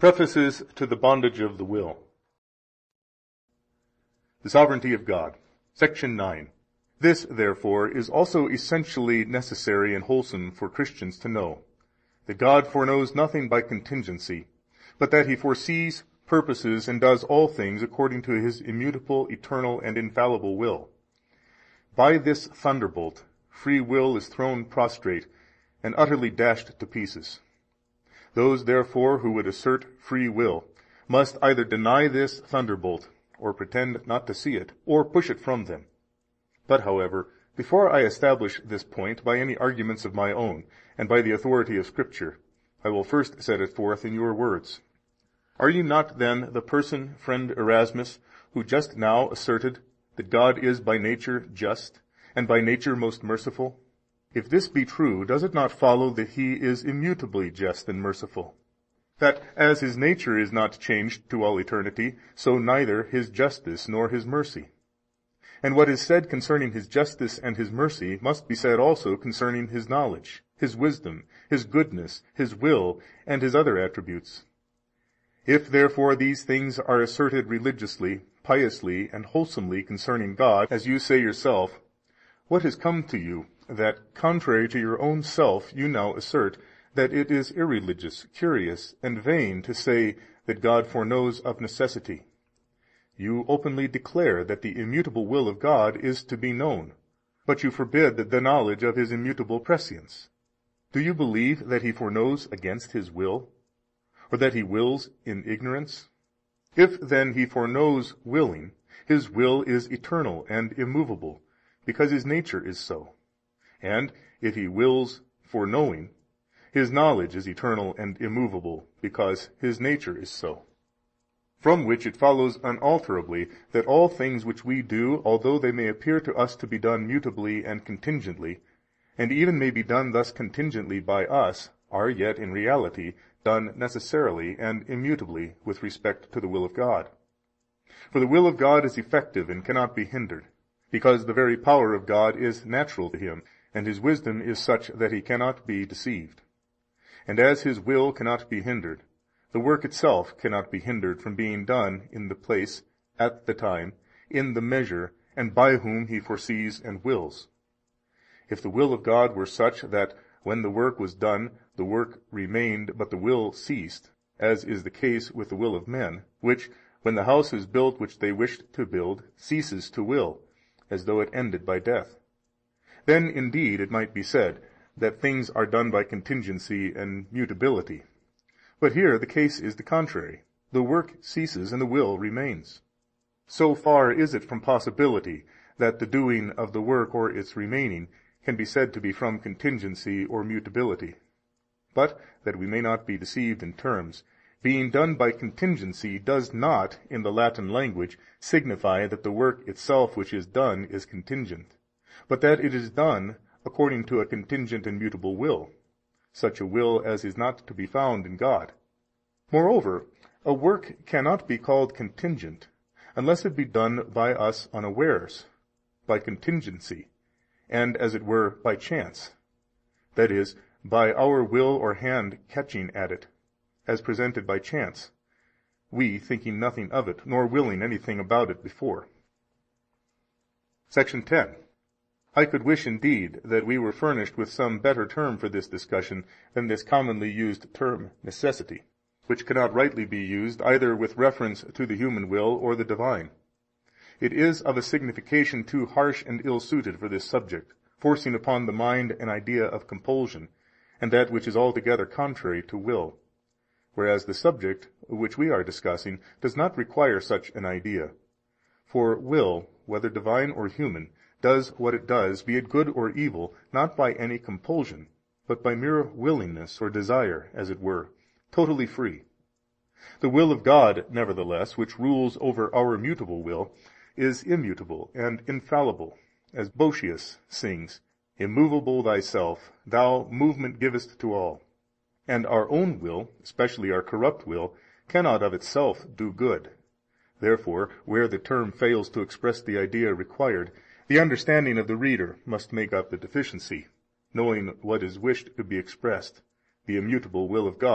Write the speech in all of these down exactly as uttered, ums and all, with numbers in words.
Prefaces to the Bondage of the Will. The Sovereignty of God. Section nine. This, therefore, is also essentially necessary and wholesome for Christians to know, that God foreknows nothing by contingency, but that He foresees, purposes, and does all things according to His immutable, eternal, and infallible will. By this thunderbolt, free will is thrown prostrate and utterly dashed to pieces. Those, therefore, who would assert free will must either deny this thunderbolt, or pretend not to see it, or push it from them. But, however, before I establish this point by any arguments of my own, and by the authority of Scripture, I will first set it forth in your words. Are you not then the person, friend Erasmus, who just now asserted that God is by nature just, and by nature most merciful? If this be true, does it not follow that He is immutably just and merciful? That as His nature is not changed to all eternity, so neither His justice nor His mercy. And what is said concerning His justice and His mercy must be said also concerning His knowledge, His wisdom, His goodness, His will, and His other attributes. If therefore these things are asserted religiously, piously, and wholesomely concerning God, as you say yourself, what has come to you, that, contrary to your own self, you now assert that it is irreligious, curious, and vain to say that God foreknows of necessity? You openly declare that the immutable will of God is to be known, but you forbid the knowledge of His immutable prescience. Do you believe that He foreknows against His will, or that He wills in ignorance? If then He foreknows willing, His will is eternal and immovable, because His nature is so. And if He wills foreknowing, His knowledge is eternal and immovable, because His nature is so. From which it follows unalterably that all things which we do, although they may appear to us to be done mutably and contingently, and even may be done thus contingently by us, are yet in reality done necessarily and immutably with respect to the will of God. For the will of God is effective and cannot be hindered, because the very power of God is natural to Him, and His wisdom is such that He cannot be deceived. And as His will cannot be hindered, the work itself cannot be hindered from being done in the place, at the time, in the measure, and by whom He foresees and wills. If the will of God were such that, when the work was done, the work remained, but the will ceased, as is the case with the will of men, which, when the house is built which they wished to build, ceases to will, as though it ended by death, then indeed it might be said that things are done by contingency and mutability. But here the case is the contrary. The work ceases and the will remains. So far is it from possibility that the doing of the work or its remaining can be said to be from contingency or mutability. But, that we may not be deceived in terms, being done by contingency does not, in the Latin language, signify that the work itself which is done is contingent, but that it is done according to a contingent and mutable will, such a will as is not to be found in God. Moreover, a work cannot be called contingent unless it be done by us unawares, by contingency, and, as it were, by chance, that is, by our will or hand catching at it, as presented by chance, we thinking nothing of it, nor willing anything about it before. Section ten. I could wish indeed that we were furnished with some better term for this discussion than this commonly used term necessity, which cannot rightly be used either with reference to the human will or the divine. It is of a signification too harsh and ill-suited for this subject, forcing upon the mind an idea of compulsion, and that which is altogether contrary to will, whereas the subject which we are discussing does not require such an idea. For will, whether divine or human, does what it does, be it good or evil, not by any compulsion, but by mere willingness or desire, as it were, totally free. The will of God, nevertheless, which rules over our mutable will, is immutable and infallible, as Boetius sings, "Immovable thyself, thou movement givest to all." And our own will, especially our corrupt will, cannot of itself do good. Therefore, where the term fails to express the idea required, the understanding of the reader must make up the deficiency, knowing what is wished to be expressed, the immutable will of God,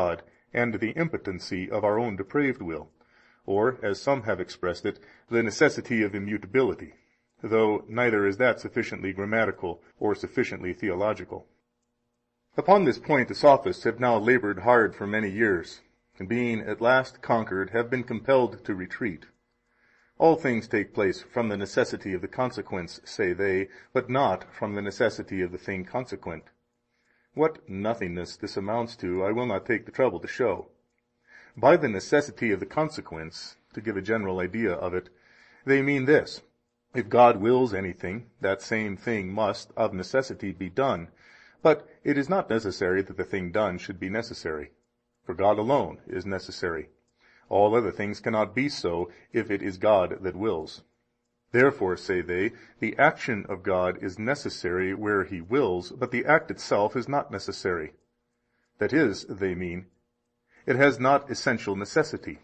and the impotency of our own depraved will, or, as some have expressed it, the necessity of immutability, though neither is that sufficiently grammatical or sufficiently theological. Upon this point the Sophists have now labored hard for many years, and being at last conquered, have been compelled to retreat. All things take place from the necessity of the consequence, say they, but not from the necessity of the thing consequent. What nothingness this amounts to, I will not take the trouble to show. By the necessity of the consequence, to give a general idea of it, they mean this: if God wills anything, that same thing must of necessity be done, but it is not necessary that the thing done should be necessary, for God alone is necessary. All other things cannot be so, if it is God that wills. Therefore, say they, the action of God is necessary where He wills, but the act itself is not necessary. That is, they mean, it has not essential necessity.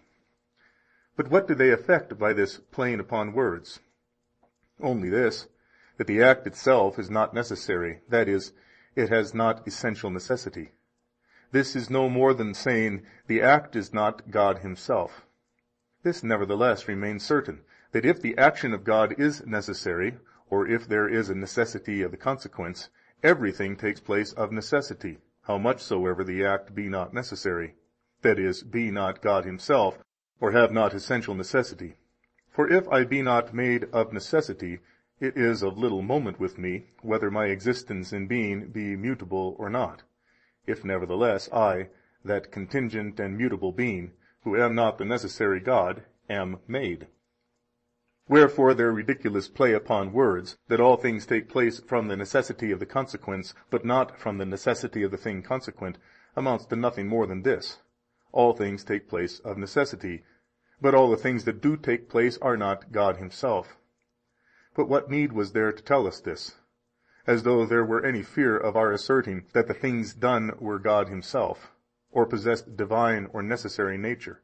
But what do they effect by this playing upon words? Only this, that the act itself is not necessary, that is, it has not essential necessity. This is no more than saying the act is not God Himself. This nevertheless remains certain, that if the action of God is necessary, or if there is a necessity of the consequence, everything takes place of necessity, how much soever the act be not necessary, that is, be not God Himself, or have not essential necessity. For if I be not made of necessity, it is of little moment with me whether my existence in being be mutable or not, if nevertheless I, that contingent and mutable being, who am not the necessary God, am made. Wherefore their ridiculous play upon words, that all things take place from the necessity of the consequence, but not from the necessity of the thing consequent, amounts to nothing more than this: all things take place of necessity, but all the things that do take place are not God Himself. But what need was there to tell us this? As though there were any fear of our asserting that the things done were God Himself, or possessed divine or necessary nature.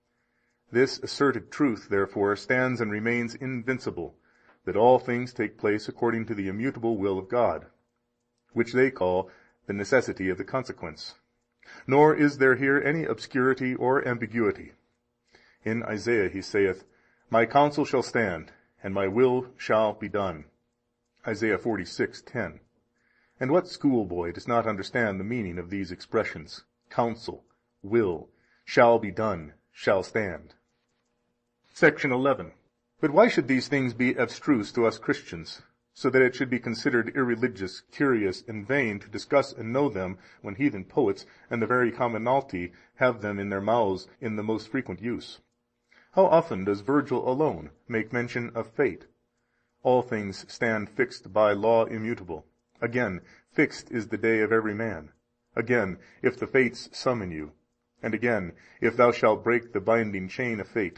This asserted truth, therefore, stands and remains invincible, that all things take place according to the immutable will of God, which they call the necessity of the consequence. Nor is there here any obscurity or ambiguity. In Isaiah He saith, My counsel shall stand, and my will shall be done. Isaiah forty-six ten. And what schoolboy does not understand the meaning of these expressions: counsel, will, shall be done, shall stand? Section eleven. But why should these things be abstruse to us Christians, so that it should be considered irreligious, curious, and vain to discuss and know them, when heathen poets and the very commonalty have them in their mouths in the most frequent use? How often does Virgil alone make mention of fate? All things stand fixed by law immutable. Again, fixed is the day of every man. Again, if the fates summon you. And again, if thou shalt break the binding chain of fate.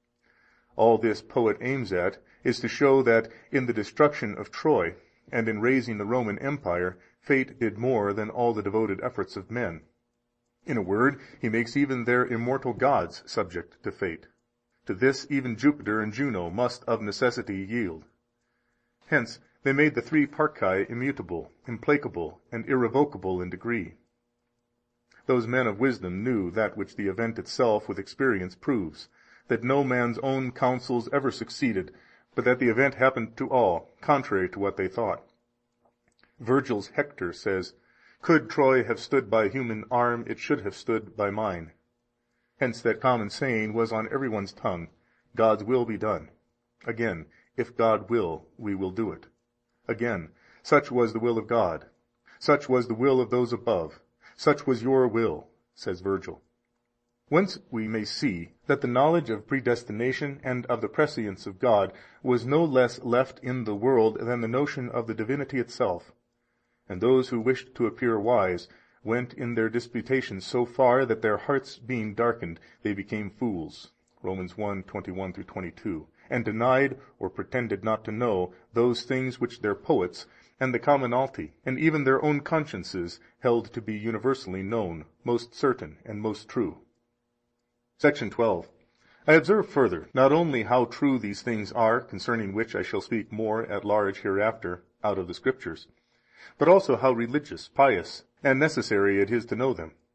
All this poet aims at is to show that in the destruction of Troy and in raising the Roman Empire, fate did more than all the devoted efforts of men. In a word, he makes even their immortal gods subject to fate. To this even Jupiter and Juno must of necessity yield. Hence they made the three Parcae immutable, implacable, and irrevocable in degree. Those men of wisdom knew that which the event itself with experience proves, that no man's own counsels ever succeeded, but that the event happened to all, contrary to what they thought. Virgil's Hector says, Could Troy have stood by human arm, it should have stood by mine. Hence that common saying was on every one's tongue, God's will be done. Again, if God will, we will do it. Again, such was the will of God. Such was the will of those above. Such was your will, says Virgil. Whence we may see that the knowledge of predestination and of the prescience of God was no less left in the world than the notion of the divinity itself. And those who wished to appear wise went in their disputations so far that their hearts being darkened, they became fools. Romans one twenty-one through twenty-two. And denied or pretended not to know those things which their poets and the commonalty and even their own consciences held to be universally known, most certain, and most true. Section twelve. I observe further, not only how true these things are, concerning which I shall speak more at large hereafter out of the Scriptures, but also how religious, pious, and necessary it is to know them.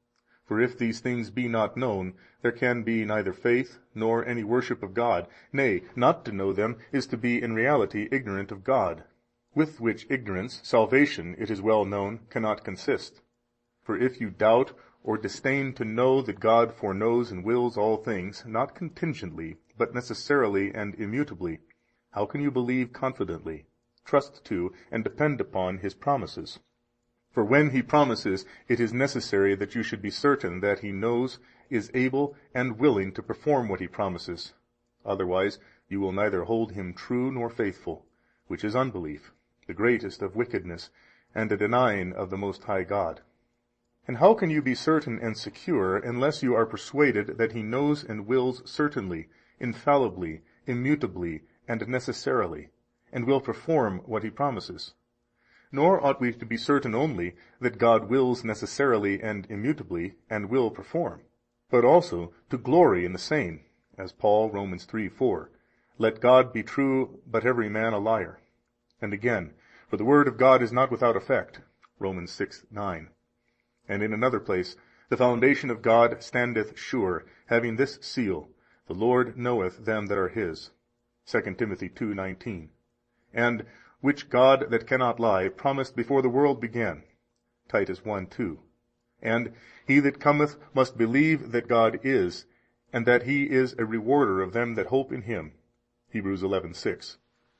For if these things be not known, there can be neither faith nor any worship of God. Nay, not to know them is to be in reality ignorant of God, with which ignorance salvation, it is well known, cannot consist. For if you doubt or disdain to know that God foreknows and wills all things, not contingently, but necessarily and immutably, how can you believe confidently, trust to, and depend upon His promises? For when He promises, it is necessary that you should be certain that He knows, is able, and willing to perform what He promises. Otherwise you will neither hold Him true nor faithful, which is unbelief, the greatest of wickedness, and a denying of the Most High God. And how can you be certain and secure unless you are persuaded that He knows and wills certainly, infallibly, immutably, and necessarily, and will perform what He promises? Nor ought we to be certain only that God wills necessarily and immutably, and will perform, but also to glory in the same, as Paul, Romans three four, Let God be true, but every man a liar. And again, For the word of God is not without effect, Romans six nine. And in another place, The foundation of God standeth sure, having this seal, The Lord knoweth them that are His, Second Timothy two nineteen. And which God that cannot lie promised before the world began, Titus one two. And he that cometh must believe that God is, and that He is a rewarder of them that hope in Him, Hebrews eleven six.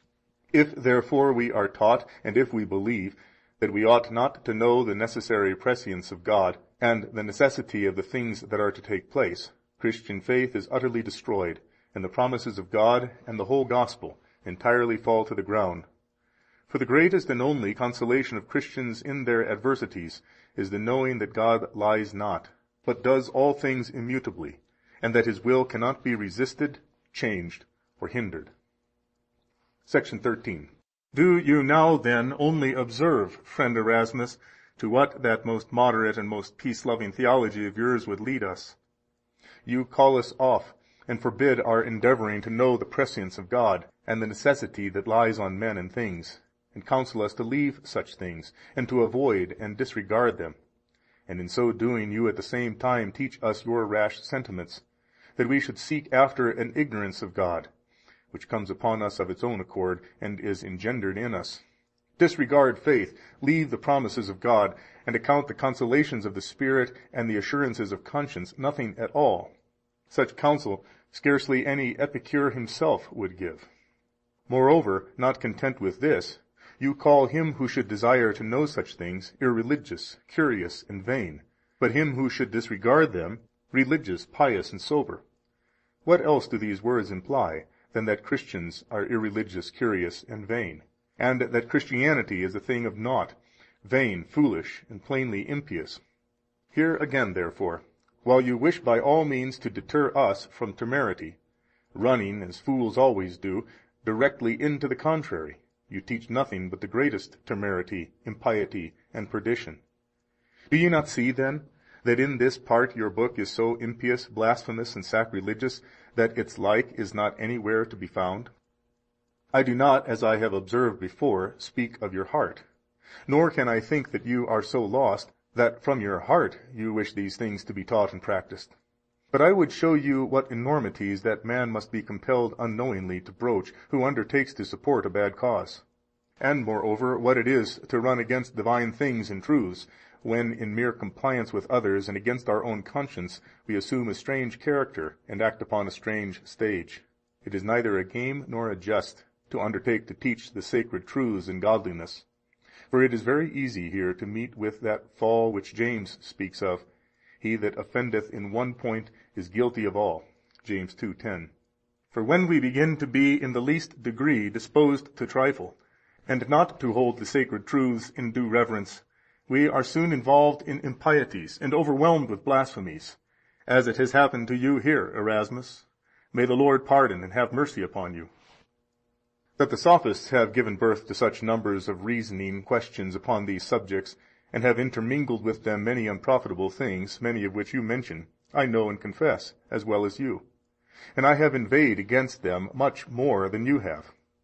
If therefore we are taught, and if we believe, that we ought not to know the necessary prescience of God, and the necessity of the things that are to take place, Christian faith is utterly destroyed, and the promises of God and the whole gospel entirely fall to the ground. For the greatest and only consolation of Christians in their adversities is the knowing that God lies not, but does all things immutably, and that His will cannot be resisted, changed, or hindered. Section thirteen. Do you now then only observe, friend Erasmus, to what that most moderate and most peace-loving theology of yours would lead us? You call us off, and forbid our endeavoring to know the prescience of God, and the necessity that lies on men and things, and counsel us to leave such things, and to avoid and disregard them. And in so doing you at the same time teach us your rash sentiments, that we should seek after an ignorance of God, which comes upon us of its own accord, and is engendered in us. Disregard faith, leave the promises of God, and account the consolations of the Spirit and the assurances of conscience nothing at all. Such counsel scarcely any epicure himself would give. Moreover, not content with this, you call him who should desire to know such things irreligious, curious, and vain, but him who should disregard them religious, pious, and sober. What else do these words imply than that Christians are irreligious, curious, and vain, and that Christianity is a thing of naught, vain, foolish, and plainly impious? Here again, therefore, while you wish by all means to deter us from temerity, running, as fools always do, directly into the contrary, you teach nothing but the greatest temerity, impiety, and perdition. Do you not see, then, that in this part your book is so impious, blasphemous, and sacrilegious that its like is not anywhere to be found? I do not, as I have observed before, speak of your heart, nor can I think that you are so lost that from your heart you wish these things to be taught and practiced. But I would show you what enormities that man must be compelled unknowingly to broach who undertakes to support a bad cause, and moreover what it is to run against divine things and truths, when in mere compliance with others and against our own conscience we assume a strange character and act upon a strange stage. It is neither a game nor a jest to undertake to teach the sacred truths and godliness. For it is very easy here to meet with that fall which James speaks of, He that offendeth in one point is guilty of all, James two ten. For when we begin to be in the least degree disposed to trifle, and not to hold the sacred truths in due reverence, we are soon involved in impieties and overwhelmed with blasphemies, as it has happened to you here, Erasmus. May the Lord pardon and have mercy upon you. That the sophists have given birth to such numbers of reasoning questions upon these subjects, and have intermingled with them many unprofitable things, many of which you mention, I know and confess, as well as you. And I have inveighed against them much more than you have.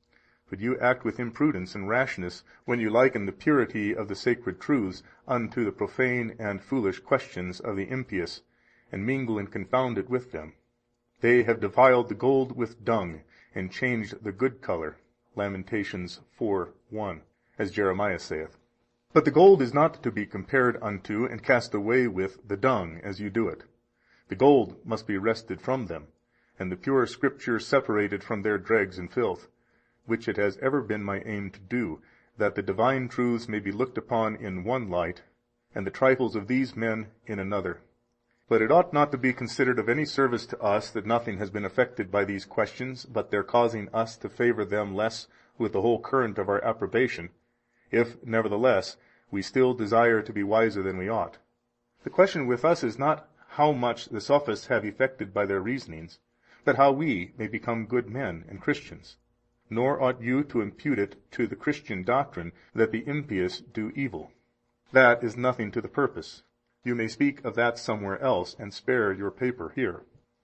But you act with imprudence and rashness when you liken the purity of the sacred truths unto the profane and foolish questions of the impious, and mingle and confound it with them. They have defiled the gold with dung, and changed the good colour. Lamentations four one, as Jeremiah saith. But the gold is not to be compared unto and cast away with the dung, as you do it. The gold must be wrested from them, and the pure Scripture separated from their dregs and filth, which it has ever been my aim to do, that the divine truths may be looked upon in one light, and the trifles of these men in another. But it ought not to be considered of any service to us that nothing has been effected by these questions, but their causing us to favour them less with the whole current of our approbation, if, nevertheless, we still desire to be wiser than we ought. The question with us is not how much the sophists have effected by their reasonings, but how we may become good men and Christians. Nor ought you to impute it to the Christian doctrine that the impious do evil. That is nothing to the purpose. You may speak of that somewhere else, and spare your paper here.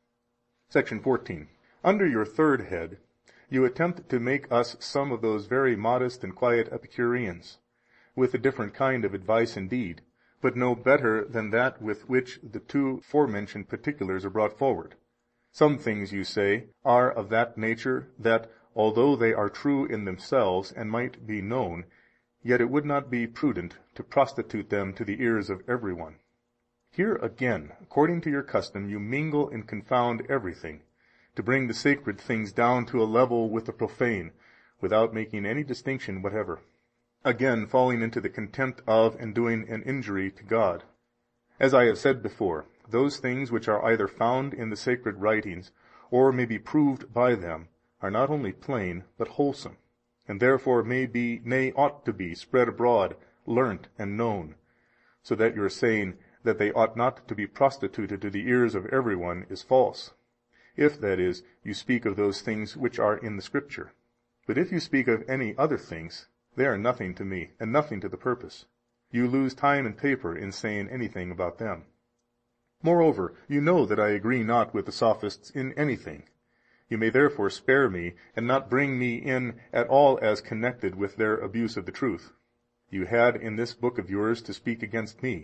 Section fourteen. Under your third head, you attempt to make us some of those very modest and quiet Epicureans, with a different kind of advice indeed, but no better than that with which the two forementioned particulars are brought forward. Some things, you say, are of that nature that, although they are true in themselves and might be known, yet it would not be prudent to prostitute them to the ears of every one. Here again, according to your custom, you mingle and confound everything, to bring the sacred things down to a level with the profane, without making any distinction whatever, again falling into the contempt of and doing an injury to God. As I have said before, those things which are either found in the sacred writings, or may be proved by them, are not only plain, but wholesome, and therefore may be, nay, ought to be, spread abroad, learnt and known, so that your saying that they ought not to be prostituted to the ears of every one is false, if, that is, you speak of those things which are in the Scripture. But if you speak of any other things, they are nothing to me, and nothing to the purpose. You lose time and paper in saying anything about them. Moreover, you know that I agree not with the sophists in anything. You may therefore spare me, and not bring me in at all as connected with their abuse of the truth. You had in this book of yours to speak against me.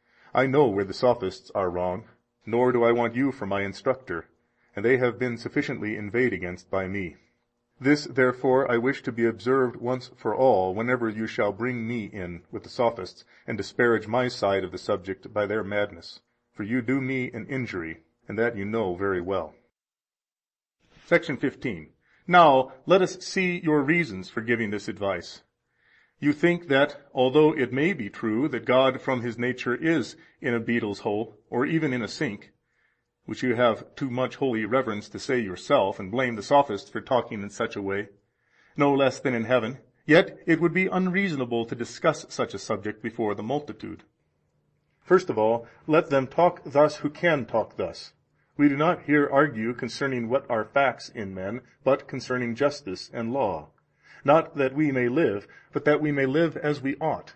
I know where the sophists are wrong, nor do I want you for my instructor, and they have been sufficiently inveighed against by me. This, therefore, I wish to be observed once for all, whenever you shall bring me in with the sophists, and disparage my side of the subject by their madness. For you do me an injury, and that you know very well. Section fifteen. Now let us see your reasons for giving this advice. You think that, although it may be true that God from his nature is in a beetle's hole, or even in a sink, which you have too much holy reverence to say yourself, and blame the sophists for talking in such a way, no less than in heaven, yet it would be unreasonable to discuss such a subject before the multitude. First of all, let them talk thus who can talk thus. We do not here argue concerning what are facts in men, but concerning justice and law. Not that we may live, but that we may live as we ought.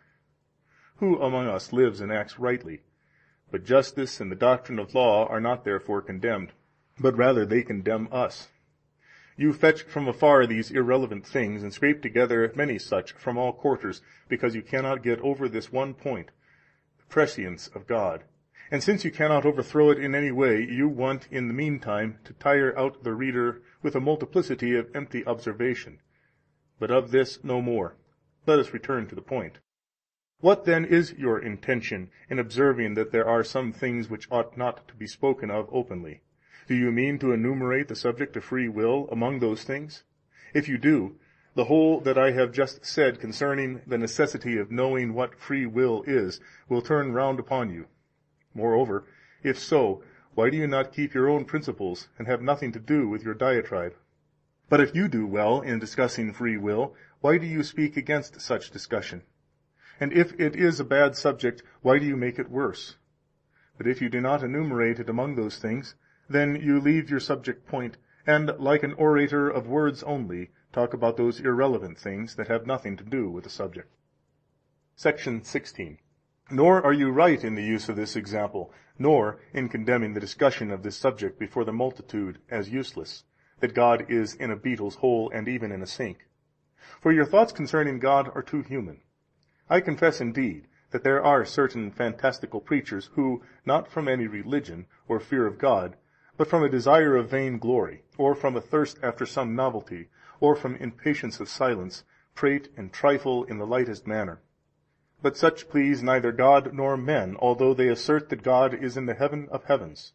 Who among us lives and acts rightly? But justice and the doctrine of law are not therefore condemned, but rather they condemn us. You fetch from afar these irrelevant things, and scrape together many such from all quarters, because you cannot get over this one point, the prescience of God. And since you cannot overthrow it in any way, you want in the meantime to tire out the reader with a multiplicity of empty observation. But of this no more. Let us return to the point. What then is your intention in observing that there are some things which ought not to be spoken of openly? Do you mean to enumerate the subject of free will among those things? If you do, the whole that I have just said concerning the necessity of knowing what free will is will turn round upon you. Moreover, if so, why do you not keep your own principles, and have nothing to do with your diatribe? But if you do well in discussing free will, why do you speak against such discussion? And if it is a bad subject, why do you make it worse? But if you do not enumerate it among those things, then you leave your subject point, and, like an orator of words only, talk about those irrelevant things that have nothing to do with the subject. Section sixteen. Nor are you right in the use of this example, nor in condemning the discussion of this subject before the multitude as useless, that God is in a beetle's hole and even in a sink. For your thoughts concerning God are too human. I confess indeed that there are certain fantastical preachers who, not from any religion or fear of God, but from a desire of vain glory, or from a thirst after some novelty, or from impatience of silence, prate and trifle in the lightest manner. But such please neither God nor men, although they assert that God is in the heaven of heavens.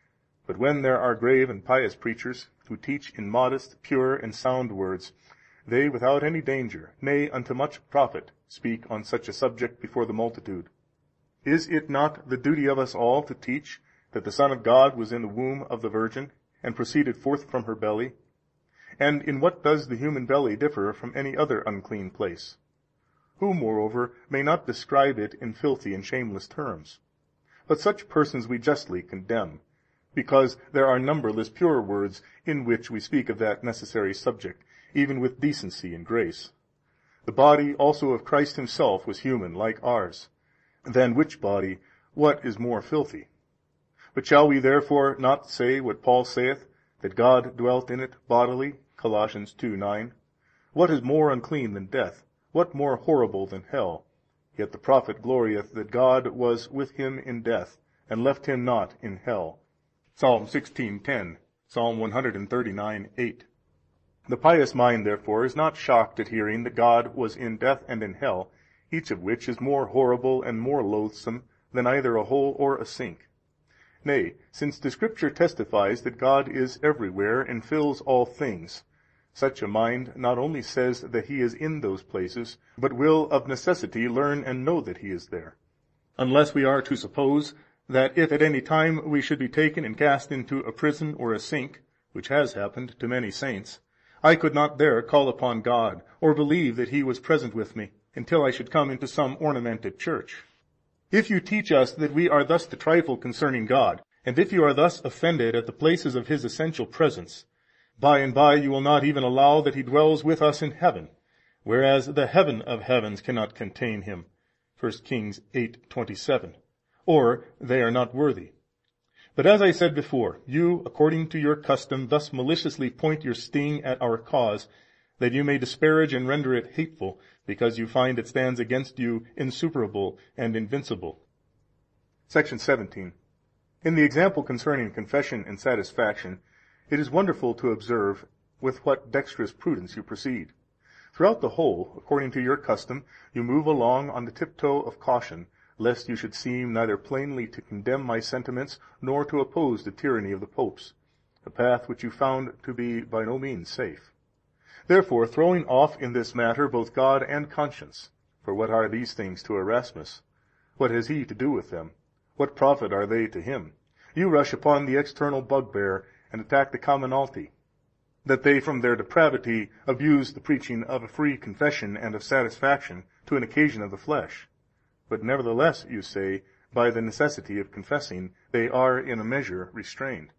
But when there are grave and pious preachers, who teach in modest, pure, and sound words, they without any danger, nay, unto much profit, speak on such a subject before the multitude. Is it not the duty of us all to teach that the Son of God was in the womb of the Virgin, and proceeded forth from her belly? And in what does the human belly differ from any other unclean place? Who, moreover, may not describe it in filthy and shameless terms? But such persons we justly condemn, because there are numberless pure words in which we speak of that necessary subject, even with decency and grace. The body also of Christ himself was human, like ours. Than which body, what is more filthy? But shall we therefore not say what Paul saith, that God dwelt in it bodily? Colossians two nine. What is more unclean than death? What more horrible than hell? Yet the prophet glorieth that God was with him in death, and left him not in hell. Psalm sixteen ten, Psalm one thirty-nine eight. The pious mind, therefore, is not shocked at hearing that God was in death and in hell, each of which is more horrible and more loathsome than either a hole or a sink. Nay, since the Scripture testifies that God is everywhere and fills all things, such a mind not only says that he is in those places, but will of necessity learn and know that he is there. Unless we are to suppose that if at any time we should be taken and cast into a prison or a sink, which has happened to many saints, I could not there call upon God, or believe that he was present with me, until I should come into some ornamented church. If you teach us that we are thus to trifle concerning God, and if you are thus offended at the places of his essential presence, by and by you will not even allow that he dwells with us in heaven, whereas the heaven of heavens cannot contain him, First Kings eight twenty-seven, or they are not worthy. But as I said before, you, according to your custom, thus maliciously point your sting at our cause, that you may disparage and render it hateful, because you find it stands against you insuperable and invincible. Section seventeen. In the example concerning confession and satisfaction, it is wonderful to observe with what dexterous prudence you proceed. Throughout the whole, according to your custom, you move along on the tiptoe of caution, lest you should seem neither plainly to condemn my sentiments nor to oppose the tyranny of the popes, a path which you found to be by no means safe. Therefore, throwing off in this matter both God and conscience, for what are these things to Erasmus? What has he to do with them? What profit are they to him? You rush upon the external bugbear and attack the commonalty, that they from their depravity abuse the preaching of a free confession and of satisfaction to an occasion of the flesh. But nevertheless, you say, by the necessity of confessing, they are in a measure restrained.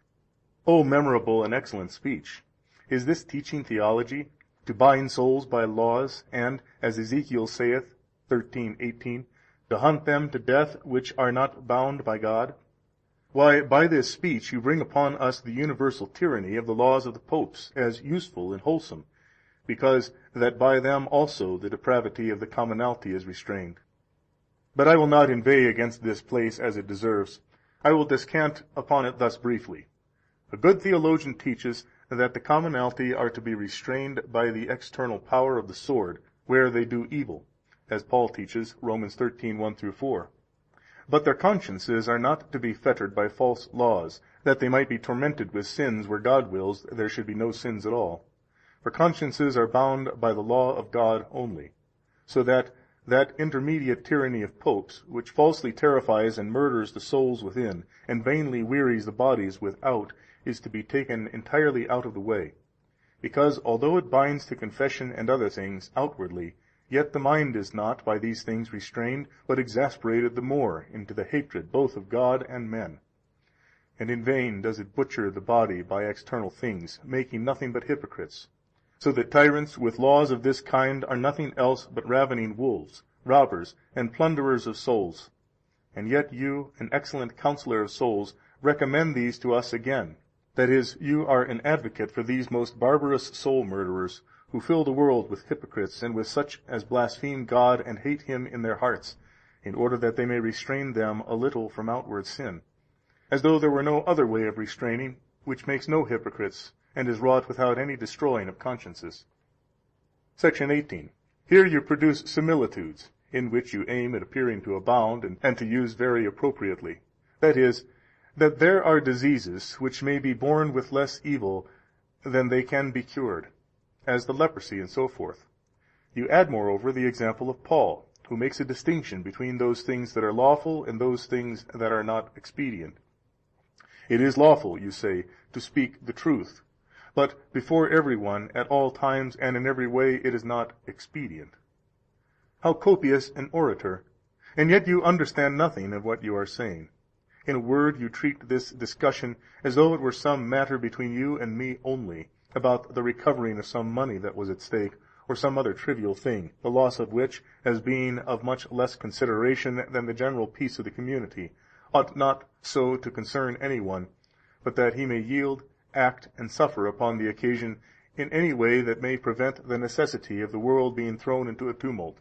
O memorable and excellent speech! Is this teaching theology, to bind souls by laws, and, as Ezekiel saith, thirteen eighteen, to hunt them to death which are not bound by God? Why, by this speech you bring upon us the universal tyranny of the laws of the popes, as useful and wholesome, because that by them also the depravity of the commonalty is restrained. But I will not inveigh against this place as it deserves. I will descant upon it thus briefly. A good theologian teaches that the commonalty are to be restrained by the external power of the sword, where they do evil, as Paul teaches, Romans thirteen one through four. But their consciences are not to be fettered by false laws, that they might be tormented with sins where God wills there should be no sins at all. For consciences are bound by the law of God only, so that that intermediate tyranny of popes, which falsely terrifies and murders the souls within, and vainly wearies the bodies without, is to be taken entirely out of the way. Because, although it binds to confession and other things outwardly, yet the mind is not by these things restrained, but exasperated the more into the hatred both of God and men. And in vain does it butcher the body by external things, making nothing but hypocrites. So that tyrants with laws of this kind are nothing else but ravening wolves, robbers, and plunderers of souls. And yet you, an excellent counselor of souls, recommend these to us again. That is, you are an advocate for these most barbarous soul murderers, who fill the world with hypocrites and with such as blaspheme God and hate him in their hearts, in order that they may restrain them a little from outward sin, as though there were no other way of restraining, which makes no hypocrites, and is wrought without any destroying of consciences. Section eighteen. Here you produce similitudes, in which you aim at appearing to abound, and, and to use very appropriately. That is, that there are diseases which may be borne with less evil than they can be cured, as the leprosy and so forth. You add, moreover, the example of Paul, who makes a distinction between those things that are lawful and those things that are not expedient. It is lawful, you say, to speak the truth, but before everyone, at all times, and in every way, it is not expedient. How copious an orator! And yet you understand nothing of what you are saying. In a word, you treat this discussion as though it were some matter between you and me only, about the recovering of some money that was at stake, or some other trivial thing, the loss of which, as being of much less consideration than the general peace of the community, ought not so to concern any one, but that he may yield, act, and suffer upon the occasion in any way that may prevent the necessity of the world being thrown into a tumult.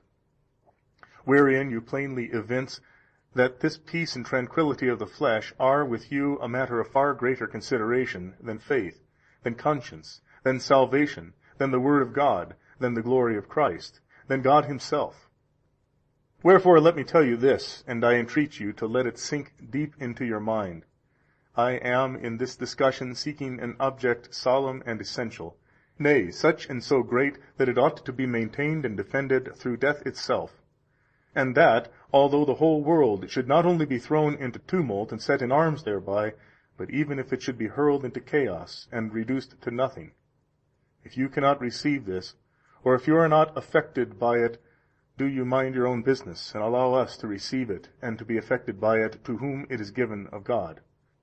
Wherein you plainly evince that this peace and tranquillity of the flesh are with you a matter of far greater consideration than faith, than conscience, than salvation, than the Word of God, than the glory of Christ, than God Himself. Wherefore let me tell you this, and I entreat you to let it sink deep into your mind. I am in this discussion seeking an object solemn and essential, nay, such and so great that it ought to be maintained and defended through death itself, and that, although the whole world should not only be thrown into tumult and set in arms thereby, but even if it should be hurled into chaos and reduced to nothing. If you cannot receive this, or if you are not affected by it, do you mind your own business, and allow us to receive it and to be affected by it, to whom it is given of God.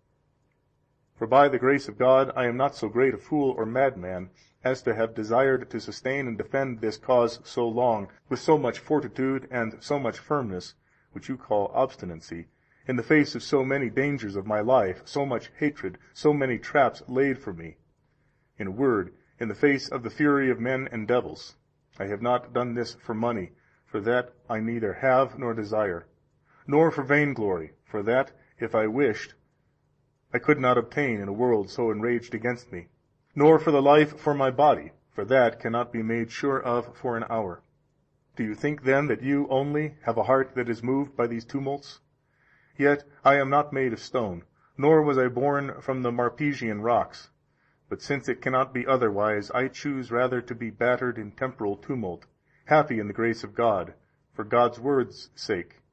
For by the grace of God I am not so great a fool or madman as to have desired to sustain and defend this cause so long, with so much fortitude and so much firmness, which you call obstinacy, in the face of so many dangers of my life, so much hatred, so many traps laid for me. In a word, in the face of the fury of men and devils. I have not done this for money, for that I neither have nor desire, nor for vainglory, for that, if I wished, I could not obtain in a world so enraged against me, nor for the life for my body, for that cannot be made sure of for an hour. Do you think then that you only have a heart that is moved by these tumults? Yet I am not made of stone, nor was I born from the Marpesian rocks. But since it cannot be otherwise, I choose rather to be battered in temporal tumult, happy in the grace of God, for God's word's sake,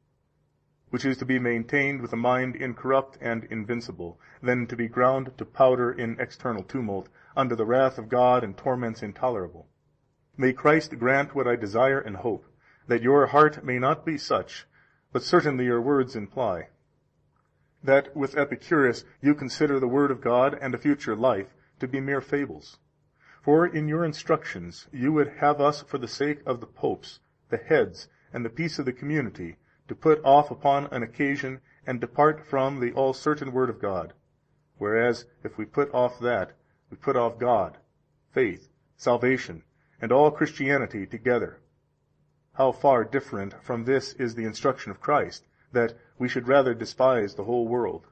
which is to be maintained with a mind incorrupt and invincible, than to be ground to powder in external tumult, under the wrath of God and torments intolerable. May Christ grant what I desire and hope, that your heart may not be such, but certainly your words imply, that with Epicurus you consider the Word of God and a future life to be mere fables. For in your instructions you would have us, for the sake of the popes, the heads, and the peace of the community, to put off upon an occasion and depart from the all certain Word of God. Whereas, if we put off that, we put off God, faith, salvation, and all Christianity together. How far different from this is the instruction of Christ, that we should rather despise the whole world.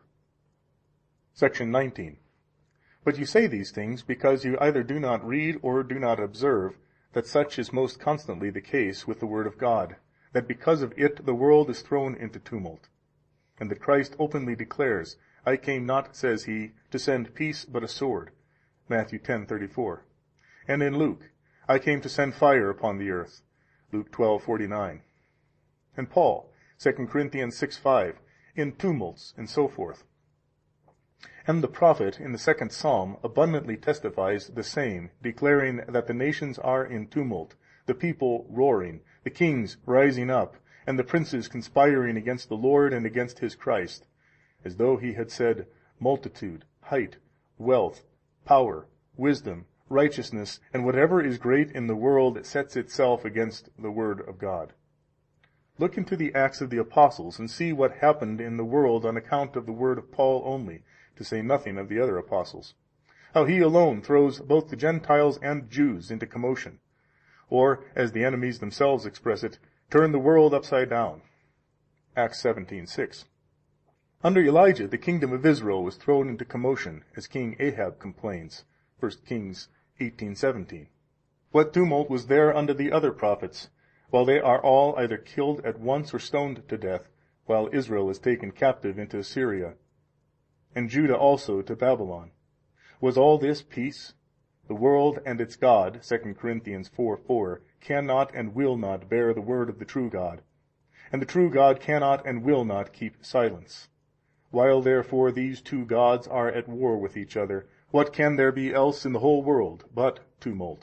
Section nineteen. But you say these things because you either do not read or do not observe that such is most constantly the case with the Word of God, that because of it the world is thrown into tumult, and that Christ openly declares, I came not, says he, to send peace but a sword, Matthew ten thirty-four, and in Luke, I came to send fire upon the earth, Luke twelve forty-nine, and Paul, Second Corinthians six five, in tumults, and so forth. And the prophet in the second psalm abundantly testifies the same, declaring that the nations are in tumult, the people roaring, the kings rising up, and the princes conspiring against the Lord and against His Christ, as though he had said, multitude, height, wealth, power, wisdom, righteousness, and whatever is great in the world sets itself against the Word of God. Look into the Acts of the Apostles, and see what happened in the world on account of the word of Paul only, to say nothing of the other apostles. how He alone throws both the Gentiles and Jews into commotion, or, as the enemies themselves express it, turn the world upside down. Acts seventeen six. Under Elijah, the kingdom of Israel was thrown into commotion, as King Ahab complains, First Kings eighteen seventeen. What tumult was there under the other prophets, while they are all either killed at once or stoned to death, while Israel is taken captive into Assyria, and Judah also to Babylon? Was all this peace? The world and its God, Second Corinthians four four, cannot and will not bear the word of the true God, and the true God cannot and will not keep silence. While therefore these two gods are at war with each other, what can there be else in the whole world but tumult?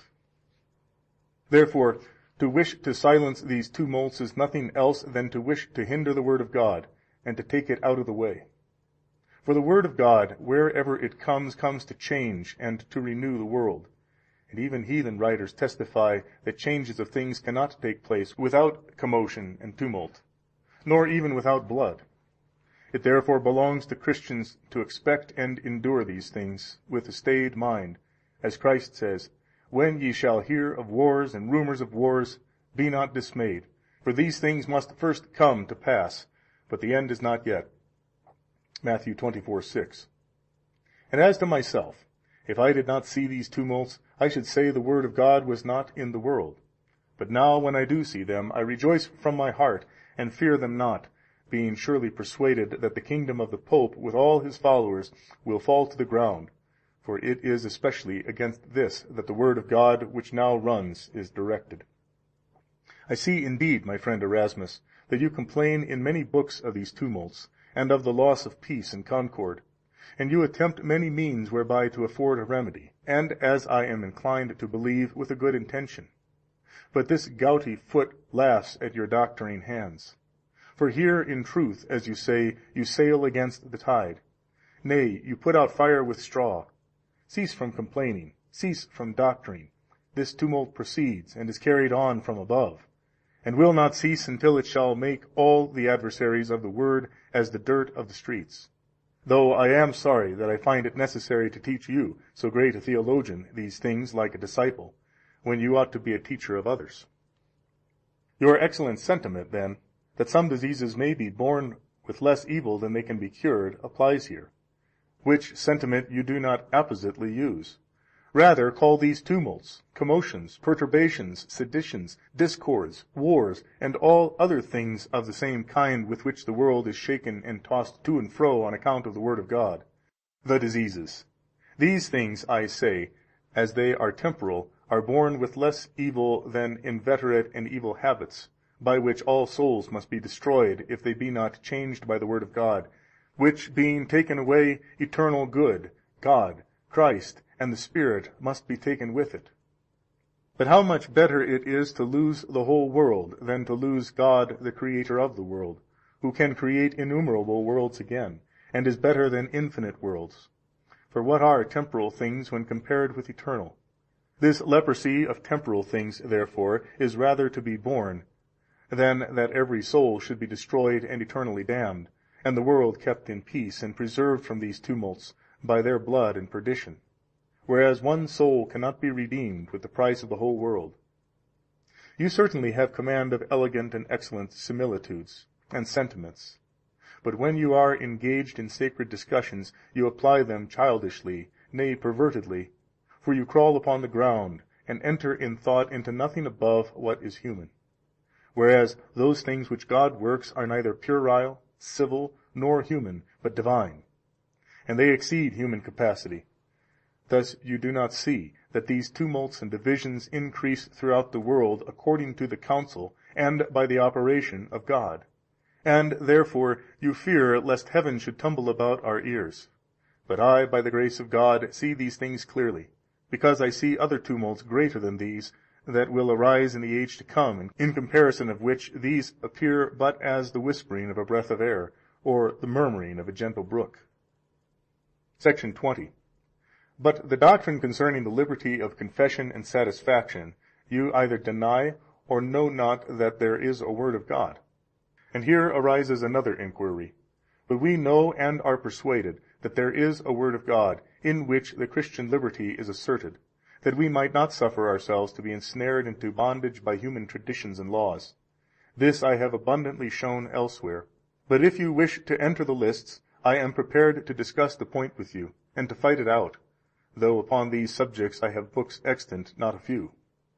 Therefore, to wish to silence these tumults is nothing else than to wish to hinder the word of God, and to take it out of the way. For the word of God, wherever it comes, comes to change and to renew the world. And even heathen writers testify that changes of things cannot take place without commotion and tumult, nor even without blood. It therefore belongs to Christians to expect and endure these things with a stayed mind, as Christ says, When ye shall hear of wars and rumors of wars, be not dismayed, for these things must first come to pass, but the end is not yet. Matthew twenty-four six. And as to myself, if I did not see these tumults, I should say the word of God was not in the world. But now when I do see them, I rejoice from my heart, and fear them not, being surely persuaded that the kingdom of the Pope with all his followers will fall to the ground, for it is especially against this that the word of God which now runs is directed. I see indeed, my friend Erasmus, that you complain in many books of these tumults, and of the loss of peace and concord, and you attempt many means whereby to afford a remedy, and, as I am inclined to believe, with a good intention. But this gouty foot laughs at your doctoring hands. For here, in truth, as you say, you sail against the tide. Nay, you put out fire with straw. Cease from complaining, cease from doctoring. This tumult proceeds, and is carried on from above, and will not cease until it shall make all the adversaries of the word as the dirt of the streets. Though I am sorry that I find it necessary to teach you, so great a theologian, these things like a disciple, when you ought to be a teacher of others. Your excellent sentiment, then, that some diseases may be borne with less evil than they can be cured, applies here, which sentiment you do not appositely use. Rather call these tumults, commotions, perturbations, seditions, discords, wars, and all other things of the same kind with which the world is shaken and tossed to and fro on account of the word of God, the diseases. These things, I say, as they are temporal, are borne with less evil than inveterate and evil habits, by which all souls must be destroyed if they be not changed by the word of God, which being taken away, eternal good, God, Christ, and the Spirit must be taken with it. But how much better it is to lose the whole world than to lose God, the Creator of the world, who can create innumerable worlds again, and is better than infinite worlds. For what are temporal things when compared with eternal? This leprosy of temporal things, therefore, is rather to be borne, than that every soul should be destroyed and eternally damned, and the world kept in peace and preserved from these tumults by their blood and perdition, whereas one soul cannot be redeemed with the price of the whole world. You certainly have command of elegant and excellent similitudes and sentiments, but when you are engaged in sacred discussions, you apply them childishly, nay, pervertedly, for you crawl upon the ground, and enter in thought into nothing above what is human. Whereas those things which God works are neither puerile, civil, nor human, but divine, and they exceed human capacity. Thus you do not see that these tumults and divisions increase throughout the world according to the counsel and by the operation of God, and therefore you fear lest heaven should tumble about our ears. But I, by the grace of God, see these things clearly, because I see other tumults greater than these that will arise in the age to come, in comparison of which these appear but as the whispering of a breath of air, or the murmuring of a gentle brook. Section twenty. But the doctrine concerning the liberty of confession and satisfaction you either deny or know not that there is a word of God. And here arises another inquiry. But we know and are persuaded that there is a word of God, in which the Christian liberty is asserted, that we might not suffer ourselves to be ensnared into bondage by human traditions and laws. This I have abundantly shown elsewhere. But if you wish to enter the lists, I am prepared to discuss the point with you, and to fight it out, though upon these subjects I have books extant, not a few.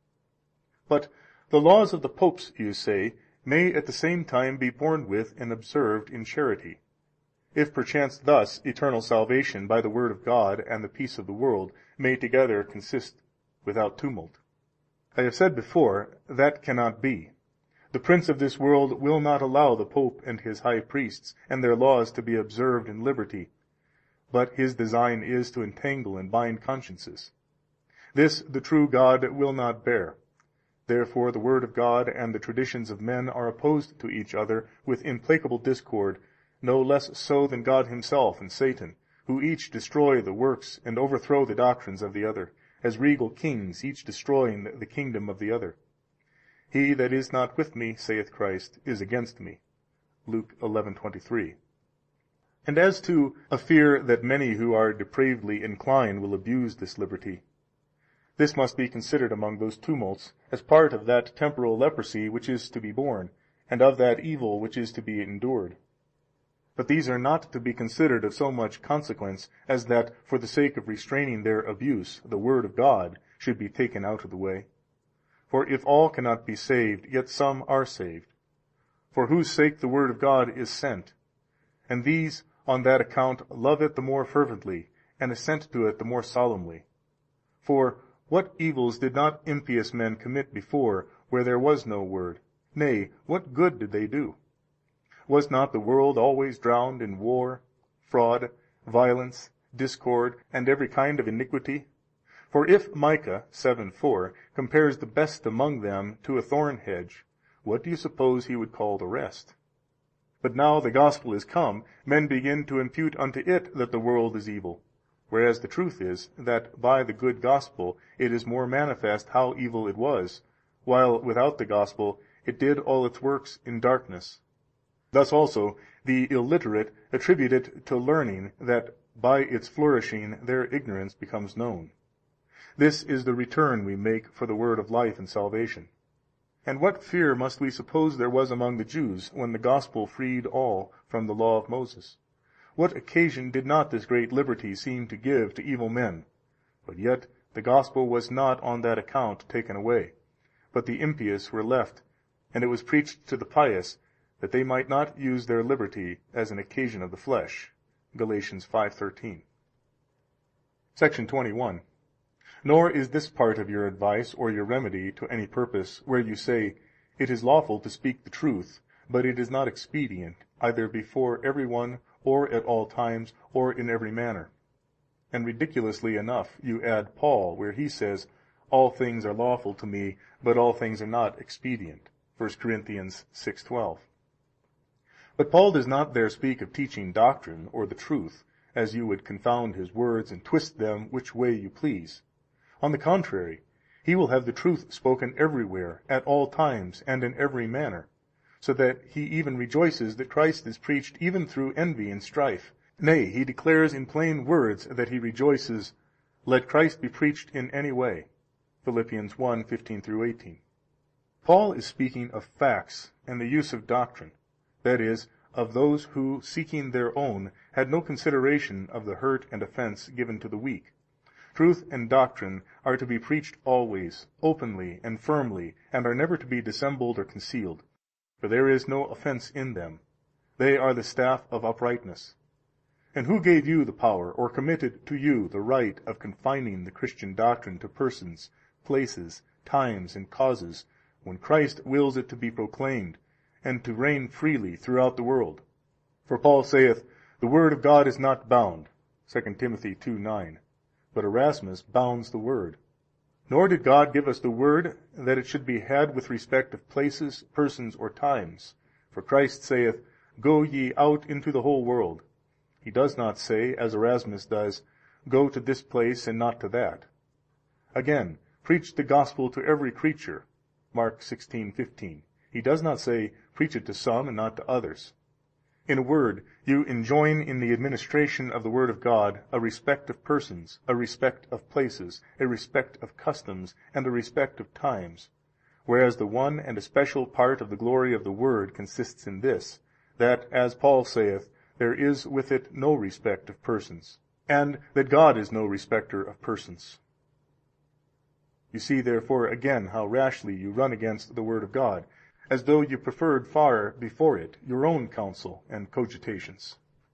But the laws of the popes, you say, may at the same time be borne with and observed in charity, if perchance thus eternal salvation by the word of God and the peace of the world may together consist without tumult. I have said before, that cannot be. The prince of this world will not allow the pope and his high priests and their laws to be observed in liberty, but his design is to entangle and bind consciences. This the true God will not bear. Therefore the word of God and the traditions of men are opposed to each other with implacable discord, no less so than God himself and Satan, who each destroy the works and overthrow the doctrines of the other, as regal kings, each destroying the kingdom of the other. He that is not with me, saith Christ, is against me. Luke eleven twenty-three. And as to a fear that many who are depravedly inclined will abuse this liberty, this must be considered among those tumults as part of that temporal leprosy which is to be borne, and of that evil which is to be endured. But these are not to be considered of so much consequence as that for the sake of restraining their abuse the word of God should be taken out of the way. For if all cannot be saved, yet some are saved, for whose sake the word of God is sent, and these on that account love it the more fervently, and assent to it the more solemnly. For what evils did not impious men commit before, where there was no word? Nay, what good did they do? Was not the world always drowned in war, fraud, violence, discord, and every kind of iniquity? For if Micah seven four compares the best among them to a thorn hedge, what do you suppose he would call the rest? But now the gospel is come, men begin to impute unto it that the world is evil, whereas the truth is, that by the good gospel it is more manifest how evil it was, while without the gospel it did all its works in darkness. Thus also the illiterate attribute it to learning, that by its flourishing their ignorance becomes known. This is the return we make for the word of life and salvation. And what fear must we suppose there was among the Jews, when the gospel freed all from the law of Moses? What occasion did not this great liberty seem to give to evil men? But yet the gospel was not on that account taken away, but the impious were left, and it was preached to the pious, that they might not use their liberty as an occasion of the flesh. Galatians five thirteen. Section twenty-one. Nor is this part of your advice or your remedy to any purpose, where you say, it is lawful to speak the truth, but it is not expedient, either before every one, or at all times, or in every manner. And ridiculously enough you add Paul, where he says, all things are lawful to me, but all things are not expedient. First Corinthians six twelve. But Paul does not there speak of teaching doctrine or the truth, as you would confound his words and twist them which way you please. On the contrary, he will have the truth spoken everywhere, at all times, and in every manner, so that he even rejoices that Christ is preached even through envy and strife. Nay, he declares in plain words that he rejoices, let Christ be preached in any way. Philippians one fifteen through eighteen. Paul is speaking of facts and the use of doctrine, that is, of those who, seeking their own, had no consideration of the hurt and offense given to the weak. Truth and doctrine are to be preached always, openly and firmly, and are never to be dissembled or concealed, for there is no offense in them. They are the staff of uprightness. And who gave you the power, or committed to you the right of confining the Christian doctrine to persons, places, times, and causes, when Christ wills it to be proclaimed, and to reign freely throughout the world? For Paul saith, the word of God is not bound, Second Timothy two nine, but Erasmus bounds the word. Nor did God give us the word that it should be had with respect of places, persons, or times. For Christ saith, go ye out into the whole world. He does not say, as Erasmus does, go to this place and not to that. Again, preach the gospel to every creature. Mark sixteen fifteen. He does not say, preach it to some and not to others. In a word, you enjoin in the administration of the Word of God a respect of persons, a respect of places, a respect of customs, and a respect of times, whereas the one and especial part of the glory of the Word consists in this, that, as Paul saith, there is with it no respect of persons, and that God is no respecter of persons. You see, therefore, again how rashly you run against the Word of God, as though you preferred far before it your own counsel and cogitations.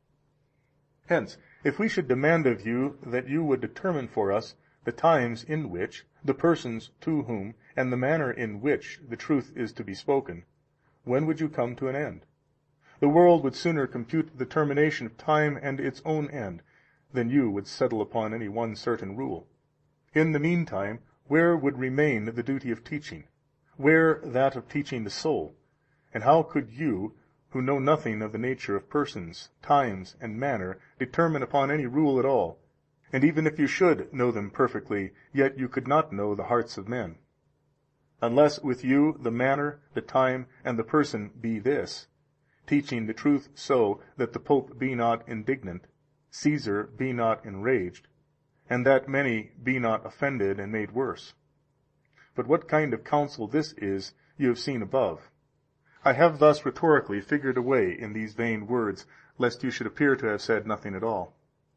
Hence, if we should demand of you that you would determine for us the times in which, the persons to whom, and the manner in which the truth is to be spoken, when would you come to an end? The world would sooner compute the termination of time and its own end, than you would settle upon any one certain rule. In the meantime, where would remain the duty of teaching? Where that of teaching the soul? And how could you, who know nothing of the nature of persons, times, and manner, determine upon any rule at all? And even if you should know them perfectly, yet you could not know the hearts of men. Unless with you the manner, the time, and the person be this, teaching the truth so that the Pope be not indignant, Caesar be not enraged, and that many be not offended and made worse. But what kind of counsel this is, you have seen above. I have thus rhetorically figured away in these vain words, lest you should appear to have said nothing at all.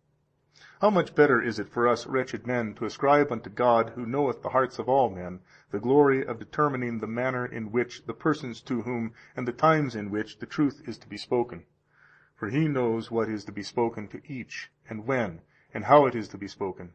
How much better is it for us wretched men to ascribe unto God, who knoweth the hearts of all men, the glory of determining the manner in which, the persons to whom, and the times in which the truth is to be spoken. For He knows what is to be spoken to each, and when, and how it is to be spoken.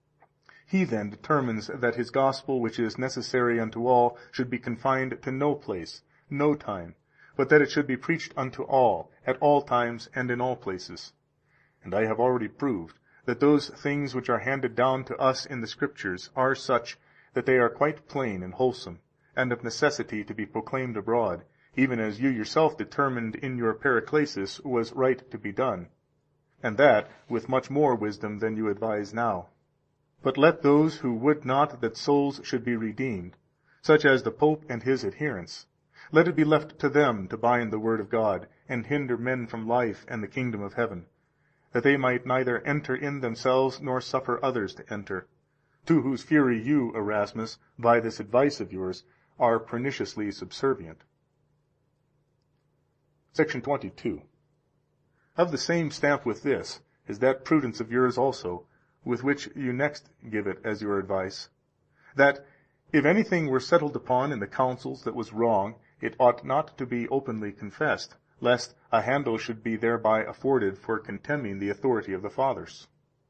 He then determines that His gospel, which is necessary unto all, should be confined to no place, no time, but that it should be preached unto all, at all times and in all places. And I have already proved that those things which are handed down to us in the Scriptures are such that they are quite plain and wholesome, and of necessity to be proclaimed abroad, even as you yourself determined in your Paraclesis was right to be done, and that with much more wisdom than you advise now. But let those who would not that souls should be redeemed, such as the Pope and his adherents, let it be left to them to bind the word of God, and hinder men from life and the kingdom of heaven, that they might neither enter in themselves nor suffer others to enter, to whose fury you, Erasmus, by this advice of yours, are perniciously subservient. Section twenty-two. Of the same stamp with this is that prudence of yours also, with which you next give it as your advice, that if anything were settled upon in the councils that was wrong, it ought not to be openly confessed, lest a handle should be thereby afforded for contemning the authority of the fathers.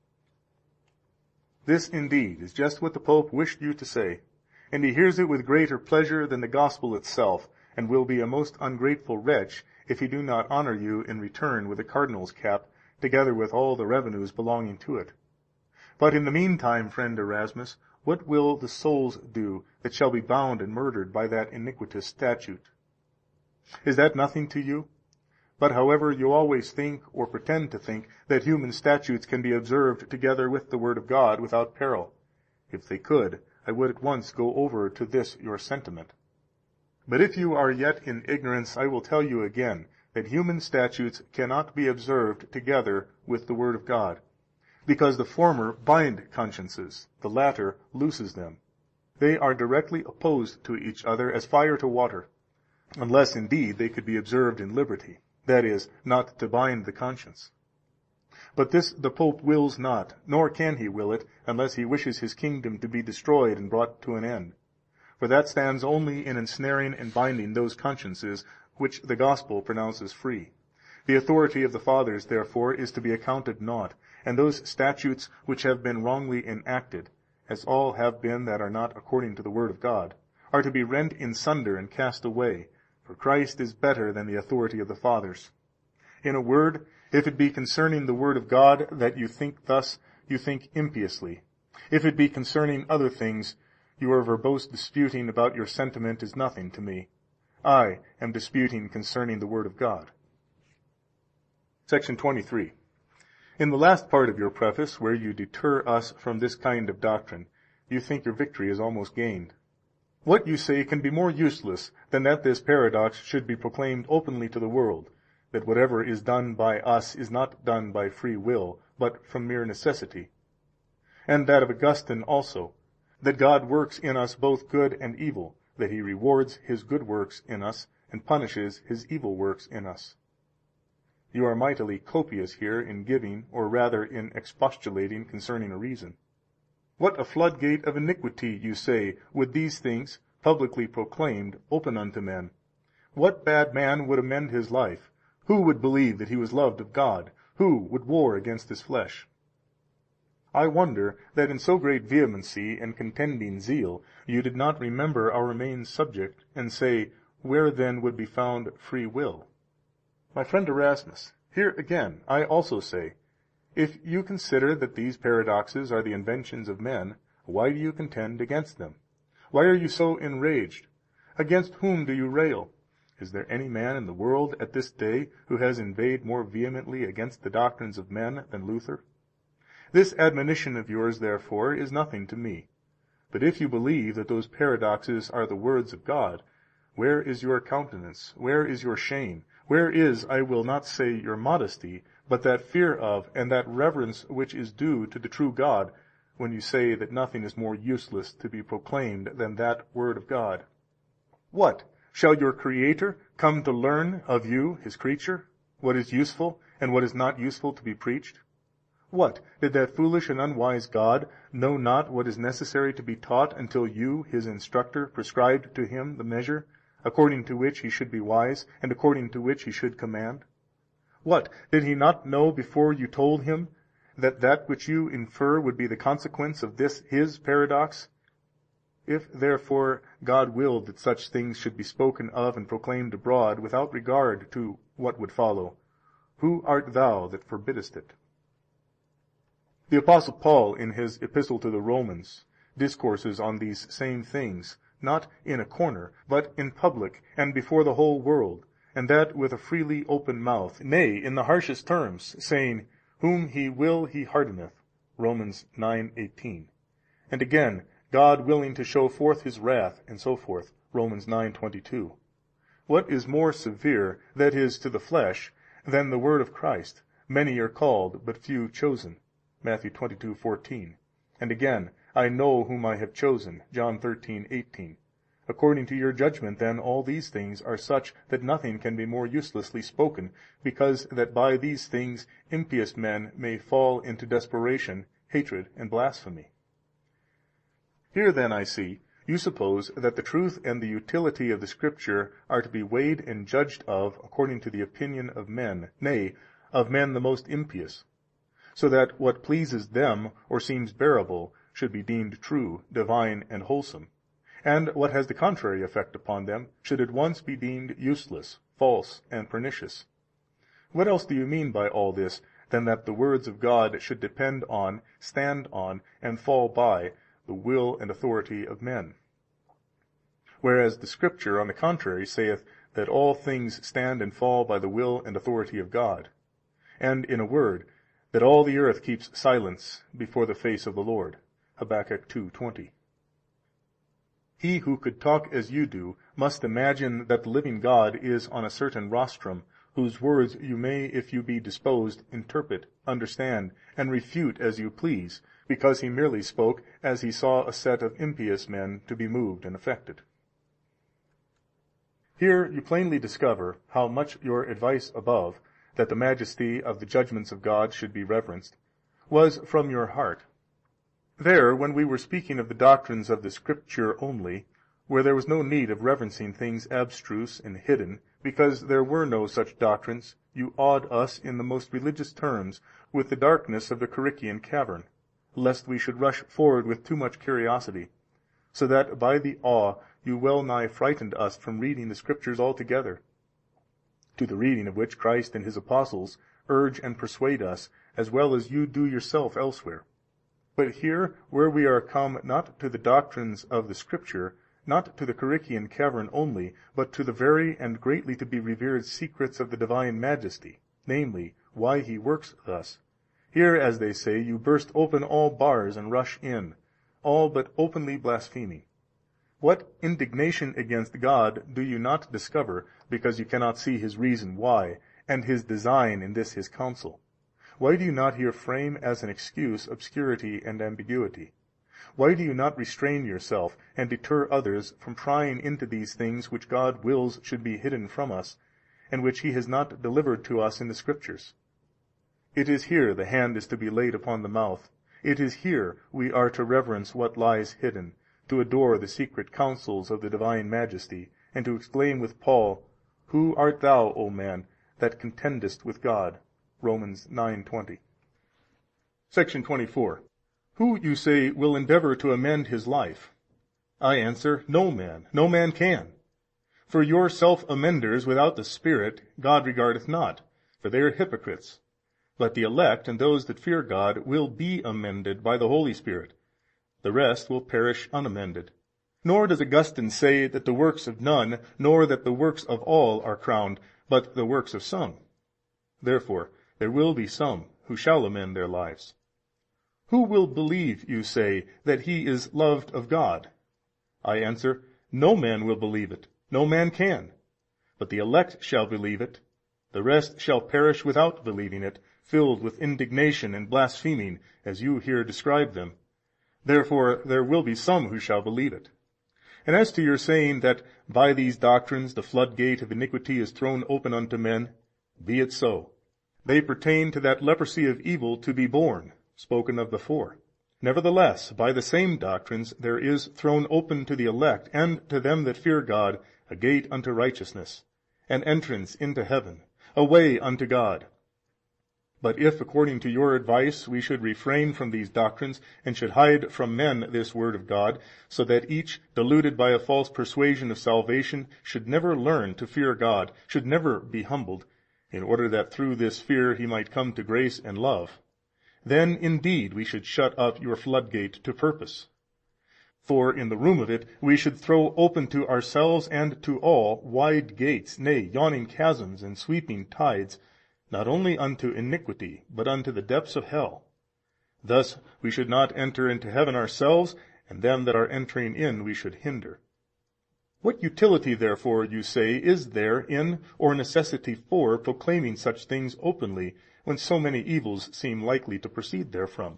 This indeed is just what the Pope wished you to say, and he hears it with greater pleasure than the gospel itself, and will be a most ungrateful wretch if he do not honor you in return with a cardinal's cap, together with all the revenues belonging to it. But in the meantime, friend Erasmus, what will the souls do that shall be bound and murdered by that iniquitous statute? Is that nothing to you? But however you always think, or pretend to think, that human statutes can be observed together with the word of God without peril. If they could, I would at once go over to this your sentiment. But if you are yet in ignorance, I will tell you again, that human statutes cannot be observed together with the word of God, because the former bind consciences, the latter looses them. They are directly opposed to each other as fire to water, unless indeed they could be observed in liberty, that is, not to bind the conscience. But this the Pope wills not, nor can he will it, unless he wishes his kingdom to be destroyed and brought to an end. For that stands only in ensnaring and binding those consciences which the gospel pronounces free. The authority of the fathers, therefore, is to be accounted naught, and those statutes which have been wrongly enacted, as all have been that are not according to the word of God, are to be rent in sunder and cast away, for Christ is better than the authority of the fathers. In a word, if it be concerning the word of God that you think thus, you think impiously. If it be concerning other things, your verbose disputing about your sentiment is nothing to me. I am disputing concerning the word of God. Section twenty-three. In the last part of your preface, where you deter us from this kind of doctrine, you think your victory is almost gained. What you say can be more useless than that this paradox should be proclaimed openly to the world, that whatever is done by us is not done by free will, but from mere necessity; and that of Augustine also, that God works in us both good and evil, that He rewards His good works in us, and punishes His evil works in us. You are mightily copious here in giving, or rather in expostulating concerning a reason. What a floodgate of iniquity, you say, would these things, publicly proclaimed, open unto men! What bad man would amend his life? Who would believe that he was loved of God? Who would war against his flesh? I wonder that in so great vehemency and contending zeal you did not remember our main subject, and say, where then would be found free will? My friend Erasmus, here again I also say, if you consider that these paradoxes are the inventions of men, why do you contend against them? Why are you so enraged? Against whom do you rail? Is there any man in the world at this day who has inveighed more vehemently against the doctrines of men than Luther? This admonition of yours, therefore, is nothing to me. But if you believe that those paradoxes are the words of God, where is your countenance? Where is your shame? Where is, I will not say your modesty, but that fear of and that reverence which is due to the true God, when you say that nothing is more useless to be proclaimed than that word of God? What? Shall your Creator come to learn of you, His creature, what is useful and what is not useful to be preached? What? Did that foolish and unwise God know not what is necessary to be taught until you, His instructor, prescribed to Him the measure, according to which He should be wise, and according to which He should command? What? Did He not know before you told Him that that which you infer would be the consequence of this His paradox? If, therefore, God willed that such things should be spoken of and proclaimed abroad without regard to what would follow, who art thou that forbiddest it? The Apostle Paul, in his Epistle to the Romans, discourses on these same things, not in a corner, but in public and before the whole world, and that with a freely open mouth, nay, in the harshest terms, saying, Whom He will He hardeneth, Romans nine eighteen. And again, God willing to show forth His wrath, and so forth, Romans nine twenty-two. What is more severe, that is, to the flesh, than the word of Christ? Many are called, but few chosen, Matthew twenty-two fourteen. And again, I know whom I have chosen, John thirteen eighteen. According to your judgment, then, all these things are such that nothing can be more uselessly spoken, because that by these things impious men may fall into desperation, hatred, and blasphemy. Here then, I see, you suppose that the truth and the utility of the Scripture are to be weighed and judged of according to the opinion of men, nay, of men the most impious, so that what pleases them or seems bearable should be deemed true, divine, and wholesome, and what has the contrary effect upon them should at once be deemed useless, false, and pernicious. What else do you mean by all this than that the words of God should depend on, stand on, and fall by the will and authority of men? Whereas the Scripture, on the contrary, saith that all things stand and fall by the will and authority of God, and, in a word, that all the earth keeps silence before the face of the Lord, Habakkuk two twenty. He who could talk as you do must imagine that the living God is on a certain rostrum, whose words you may, if you be disposed, interpret, understand, and refute as you please, because He merely spoke as He saw a set of impious men to be moved and affected. Here you plainly discover how much your advice above, that the majesty of the judgments of God should be reverenced, was from your heart. There, when we were speaking of the doctrines of the Scripture only, where there was no need of reverencing things abstruse and hidden, because there were no such doctrines, you awed us in the most religious terms with the darkness of the Corichian cavern, lest we should rush forward with too much curiosity, so that by the awe you well nigh frightened us from reading the Scriptures altogether, to the reading of which Christ and His apostles urge and persuade us, as well as you do yourself elsewhere. But here, where we are come not to the doctrines of the Scripture, not to the Corichian cavern only, but to the very and greatly to be revered secrets of the divine majesty, namely, why He works thus, here, as they say, you burst open all bars and rush in, all but openly blaspheming. What indignation against God do you not discover, because you cannot see His reason why, and his design in this his counsel? Why do you not here frame as an excuse obscurity and ambiguity? Why do you not restrain yourself, and deter others from prying into these things which God wills should be hidden from us, and which he has not delivered to us in the Scriptures? It is here the hand is to be laid upon the mouth. It is here we are to reverence what lies hidden, to adore the secret counsels of the divine majesty, and to exclaim with Paul, Who art thou, O man, that contendest with God? Romans nine twenty. Section twenty-four. Who, you say, will endeavor to amend his life? I answer, no man, no man can. For your self-amenders without the Spirit God regardeth not, for they are hypocrites. But the elect and those that fear God will be amended by the Holy Spirit. The rest will perish unamended. Nor does Augustine say that the works of none, nor that the works of all are crowned, but the works of some. Therefore there will be some who shall amend their lives. Who will believe, you say, that he is loved of God? I answer, no man will believe it, no man can. But the elect shall believe it. The rest shall perish without believing it, filled with indignation and blaspheming, as you here describe them. Therefore there will be some who shall believe it. And as to your saying that by these doctrines the floodgate of iniquity is thrown open unto men, be it so. They pertain to that leprosy of evil to be born, spoken of before. Nevertheless, by the same doctrines there is thrown open to the elect and to them that fear God a gate unto righteousness, an entrance into heaven, a way unto God. But if, according to your advice, we should refrain from these doctrines, and should hide from men this word of God, so that each, deluded by a false persuasion of salvation, should never learn to fear God, should never be humbled, in order that through this fear he might come to grace and love, then indeed we should shut up your floodgate to purpose. For in the room of it we should throw open to ourselves and to all wide gates, nay, yawning chasms and sweeping tides, not only unto iniquity, but unto the depths of hell. Thus we should not enter into heaven ourselves, and them that are entering in we should hinder. What utility, therefore, you say, is there in, or necessity for, proclaiming such things openly, when so many evils seem likely to proceed therefrom?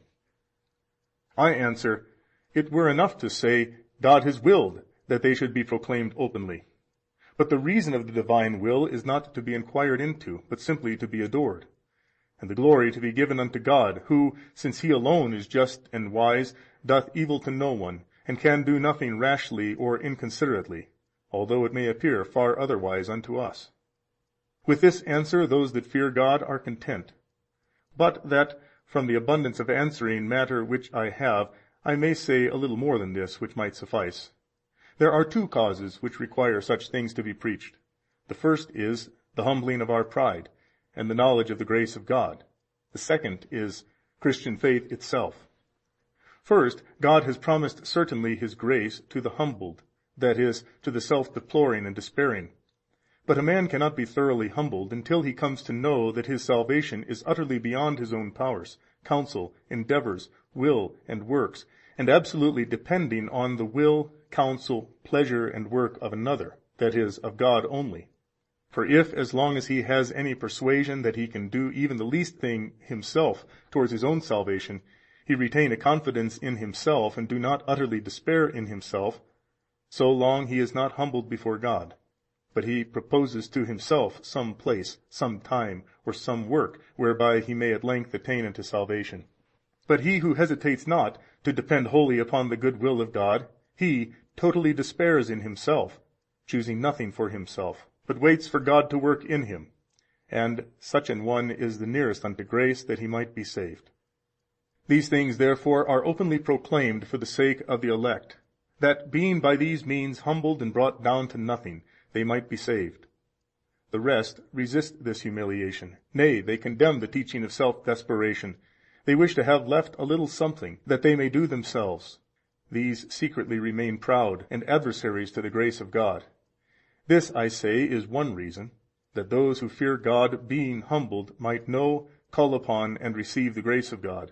I answer, it were enough to say, God has willed that they should be proclaimed openly. But the reason of the divine will is not to be inquired into, but simply to be adored, and the glory to be given unto God, who, since he alone is just and wise, doth evil to no one, and can do nothing rashly or inconsiderately, although it may appear far otherwise unto us. With this answer those that fear God are content. But that, from the abundance of answering matter which I have, I may say a little more than this, which might suffice. There are two causes which require such things to be preached. The first is the humbling of our pride, and the knowledge of the grace of God. The second is Christian faith itself. First, God has promised certainly his grace to the humbled, that is, to the self-deploring and despairing. But a man cannot be thoroughly humbled until he comes to know that his salvation is utterly beyond his own powers, counsel, endeavors, will, and works, and absolutely depending on the will, counsel, pleasure, and work of another, that is, of God only. For if, as long as he has any persuasion that he can do even the least thing himself towards his own salvation, he retain a confidence in himself, and do not utterly despair in himself, so long he is not humbled before God, but he proposes to himself some place, some time, or some work, whereby he may at length attain unto salvation. But he who hesitates not to depend wholly upon the good will of God, he totally despairs in himself, choosing nothing for himself, but waits for God to work in him, and such an one is the nearest unto grace that he might be saved. These things therefore are openly proclaimed for the sake of the elect, that being by these means humbled and brought down to nothing, they might be saved. The rest resist this humiliation, nay, they condemn the teaching of self-desperation. They wish to have left a little something, that they may do themselves. These secretly remain proud and adversaries to the grace of God. This, I say, is one reason, that those who fear God, being humbled, might know, call upon, and receive the grace of God.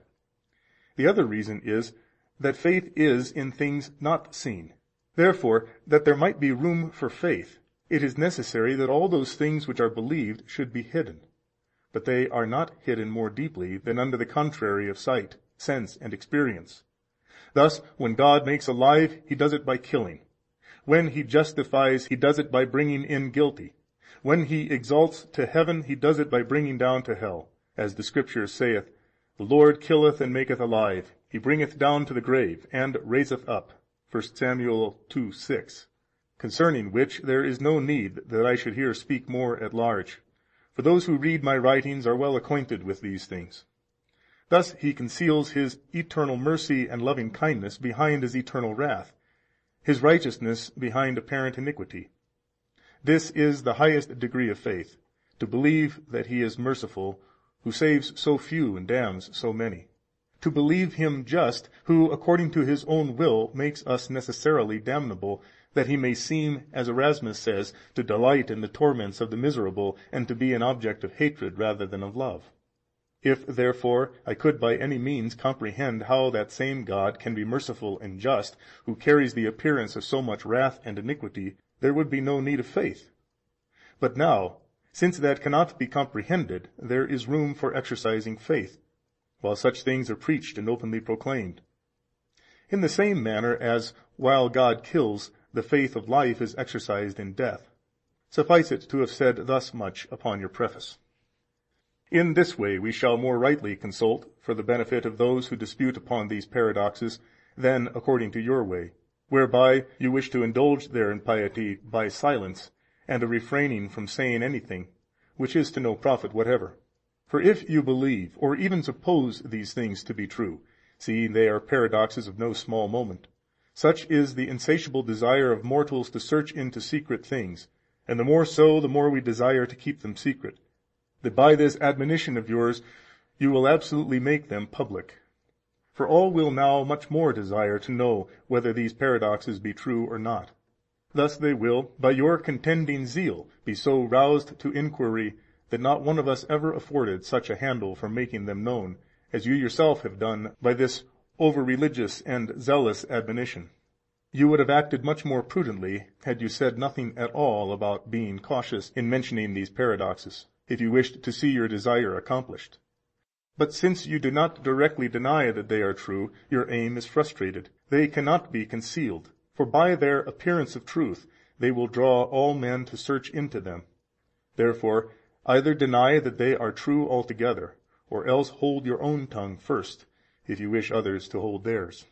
The other reason is, that faith is in things not seen. Therefore, that there might be room for faith, It is necessary that all those things which are believed should be hidden, but they are not hidden more deeply than under the contrary of sight, sense, and experience. Thus, when God makes alive, he does it by killing. When he justifies, he does it by bringing in guilty. When he exalts to heaven, he does it by bringing down to hell, as the Scripture saith, The Lord killeth and maketh alive, he bringeth down to the grave, and raiseth up. First Samuel two six. Concerning which there is no need that I should here speak more at large, for those who read my writings are well acquainted with these things. Thus he conceals his eternal mercy and loving kindness behind his eternal wrath, his righteousness behind apparent iniquity. This is the highest degree of faith, to believe that he is merciful, who saves so few and damns so many; to believe him just, who according to his own will makes us necessarily damnable, that he may seem, as Erasmus says, to delight in the torments of the miserable, and to be an object of hatred rather than of love. If, therefore, I could by any means comprehend how that same God can be merciful and just, who carries the appearance of so much wrath and iniquity, there would be no need of faith. But now, since that cannot be comprehended, there is room for exercising faith, while such things are preached and openly proclaimed. In the same manner as, while God kills, the faith of life is exercised in death. Suffice it to have said thus much upon your preface. In this way we shall more rightly consult for the benefit of those who dispute upon these paradoxes than according to your way, whereby you wish to indulge their impiety by silence, and a refraining from saying anything, which is to no profit whatever. For if you believe, or even suppose these things to be true, seeing they are paradoxes of no small moment, such is the insatiable desire of mortals to search into secret things, and the more so, the more we desire to keep them secret, that by this admonition of yours you will absolutely make them public. For all will now much more desire to know whether these paradoxes be true or not. Thus they will, by your contending zeal, be so roused to inquiry that not one of us ever afforded such a handle for making them known, as you yourself have done by this over-religious and zealous admonition. You would have acted much more prudently had you said nothing at all about being cautious in mentioning these paradoxes, if you wished to see your desire accomplished. But since you do not directly deny that they are true, your aim is frustrated. They cannot be concealed, for by their appearance of truth they will draw all men to search into them. Therefore, either deny that they are true altogether, or else hold your own tongue first, if you wish others to hold theirs.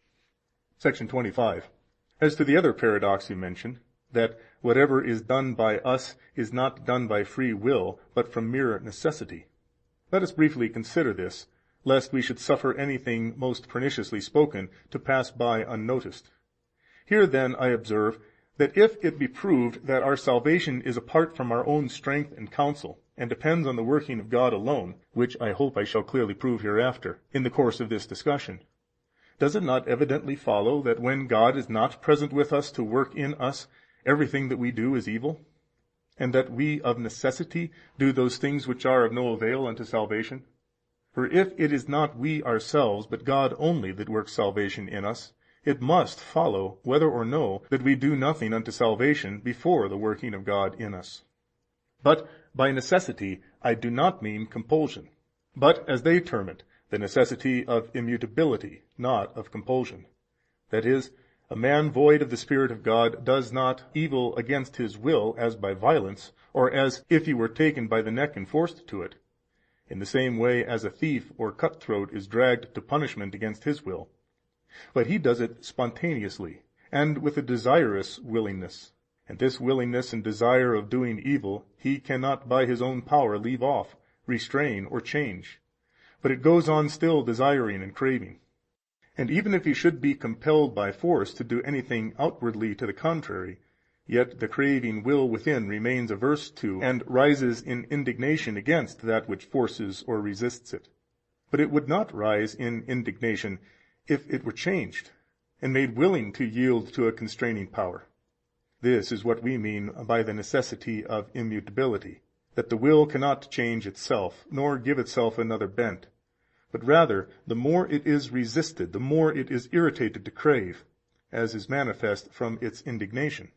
Section twenty-five. As to the other paradox you mentioned, that whatever is done by us is not done by free will, but from mere necessity. Let us briefly consider this, lest we should suffer anything most perniciously spoken to pass by unnoticed. Here then I observe that if it be proved that our salvation is apart from our own strength and counsel, and depends on the working of God alone, which I hope I shall clearly prove hereafter in the course of this discussion, does it not evidently follow that when God is not present with us to work in us, everything that we do is evil, and that we of necessity do those things which are of no avail unto salvation? For if it is not we ourselves, but God only, that works salvation in us, it must follow, whether or no, that we do nothing unto salvation before the working of God in us. But by necessity I do not mean compulsion, but, as they term it, the necessity of immutability, not of compulsion. That is, a man void of the Spirit of God does not evil against his will as by violence, or as if he were taken by the neck and forced to it, in the same way as a thief or cutthroat is dragged to punishment against his will. But he does it spontaneously, and with a desirous willingness, and this willingness and desire of doing evil he cannot by his own power leave off, restrain, or change, but it goes on still desiring and craving. And even if he should be compelled by force to do anything outwardly to the contrary, yet the craving will within remains averse to and rises in indignation against that which forces or resists it. But it would not rise in indignation if it were changed and made willing to yield to a constraining power. This is what we mean by the necessity of immutability, that the will cannot change itself, nor give itself another bent, but rather the more it is resisted, the more it is irritated to crave, as is manifest from its indignation.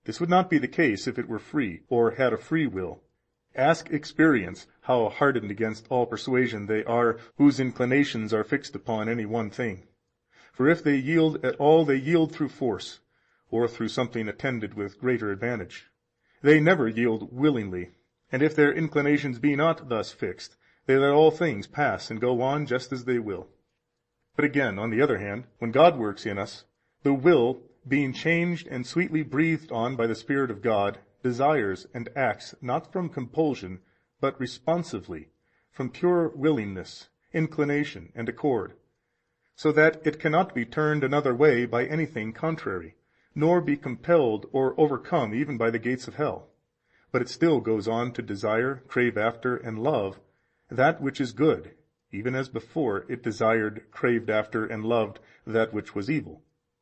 This would not be the case if it were free, or had a free will. Ask experience how hardened against all persuasion they are whose inclinations are fixed upon any one thing. For if they yield at all, they yield through force, or through something attended with greater advantage. They never yield willingly, and if their inclinations be not thus fixed, they let all things pass and go on just as they will. But again, on the other hand, when God works in us, the will, being changed and sweetly breathed on by the Spirit of God, desires and acts not from compulsion, but responsively, from pure willingness, inclination, and accord, so that it cannot be turned another way by anything contrary, nor be compelled or overcome even by the gates of hell, but it still goes on to desire, crave after, and love that which is good, even as before it desired, craved after, and loved that which was evil.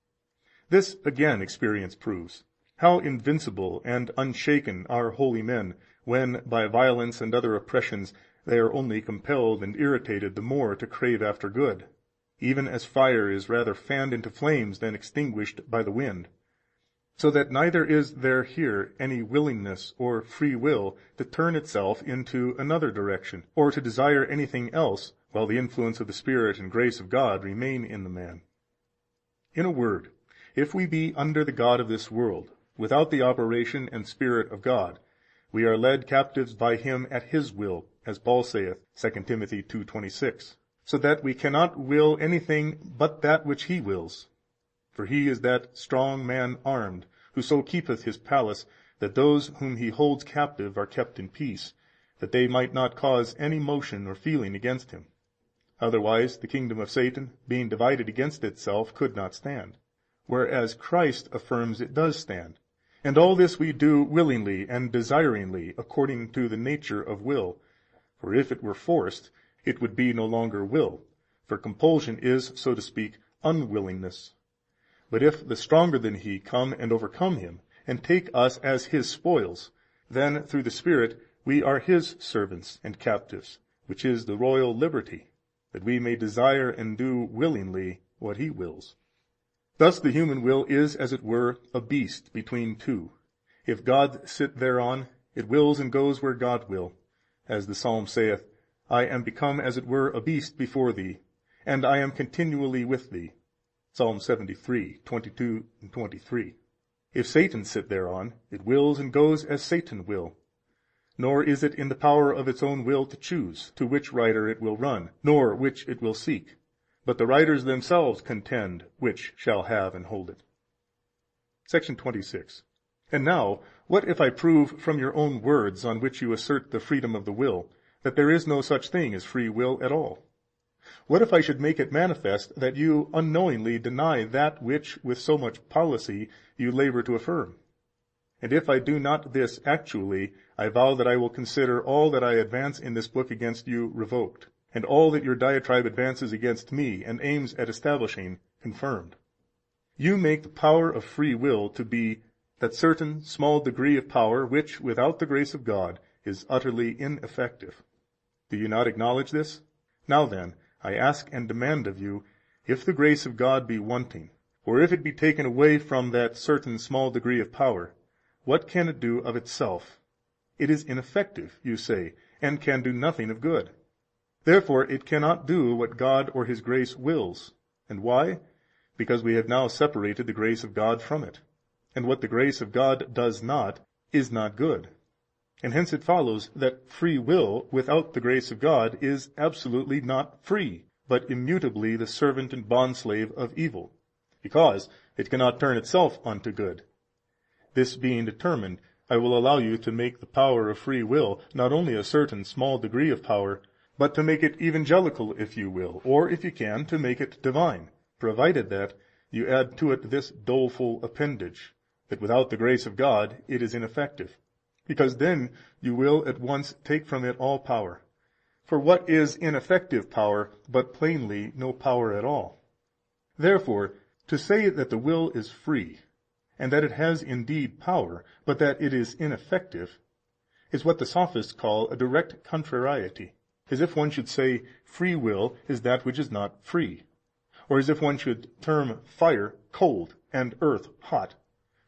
This again experience proves, how invincible and unshaken are holy men, when by violence and other oppressions they are only compelled and irritated the more to crave after good, even as fire is rather fanned into flames than extinguished by the wind. So that neither is there here any willingness or free will to turn itself into another direction, or to desire anything else, while the influence of the Spirit and grace of God remain in the man. In a word, if we be under the god of this world, without the operation and Spirit of God, we are led captives by him at his will, as Paul saith, Second Timothy two twenty-six, so that we cannot will anything but that which he wills. For he is that strong man armed, who so keepeth his palace, that those whom he holds captive are kept in peace, that they might not cause any motion or feeling against him. Otherwise the kingdom of Satan, being divided against itself, could not stand, whereas Christ affirms it does stand. And all this we do willingly and desiringly, according to the nature of will. For if it were forced, it would be no longer will, for compulsion is, so to speak, unwillingness. But if the stronger than he come and overcome him, and take us as his spoils, then through the Spirit we are his servants and captives, which is the royal liberty, that we may desire and do willingly what he wills. Thus the human will is, as it were, a beast between two. If God sit thereon, it wills and goes where God will, as the psalm saith, I am become as it were a beast before thee, and I am continually with thee. Psalm seventy-three, twenty-two and twenty-three. If Satan sit thereon, it wills and goes as Satan will. Nor is it in the power of its own will to choose to which rider it will run, nor which it will seek, but the riders themselves contend which shall have and hold it. Section twenty-six. And now, what if I prove from your own words, on which you assert the freedom of the will, that there is no such thing as free will at all? What if I should make it manifest that you unknowingly deny that which with so much policy you labor to affirm? And if I do not this actually, I vow that I will consider all that I advance in this book against you revoked, and all that your diatribe advances against me and aims at establishing confirmed. You make the power of free will to be that certain small degree of power which, without the grace of God, is utterly ineffective. Do you not acknowledge this? Now then, I ask and demand of you, if the grace of God be wanting, or if it be taken away from that certain small degree of power, what can it do of itself? It is ineffective, you say, and can do nothing of good. Therefore it cannot do what God or his grace wills. And why? Because we have now separated the grace of God from it. And what the grace of God does not, is not good. And hence it follows that free will without the grace of God is absolutely not free, but immutably the servant and bondslave of evil, because it cannot turn itself unto good. This being determined, I will allow you to make the power of free will not only a certain small degree of power, but to make it evangelical if you will, or if you can, to make it divine, provided that you add to it this doleful appendage, that without the grace of God it is ineffective. Because then you will at once take from it all power. For what is ineffective power but plainly no power at all? Therefore, to say that the will is free, and that it has indeed power, but that it is ineffective, is what the sophists call a direct contrariety, as if one should say free will is that which is not free, or as if one should term fire cold and earth hot.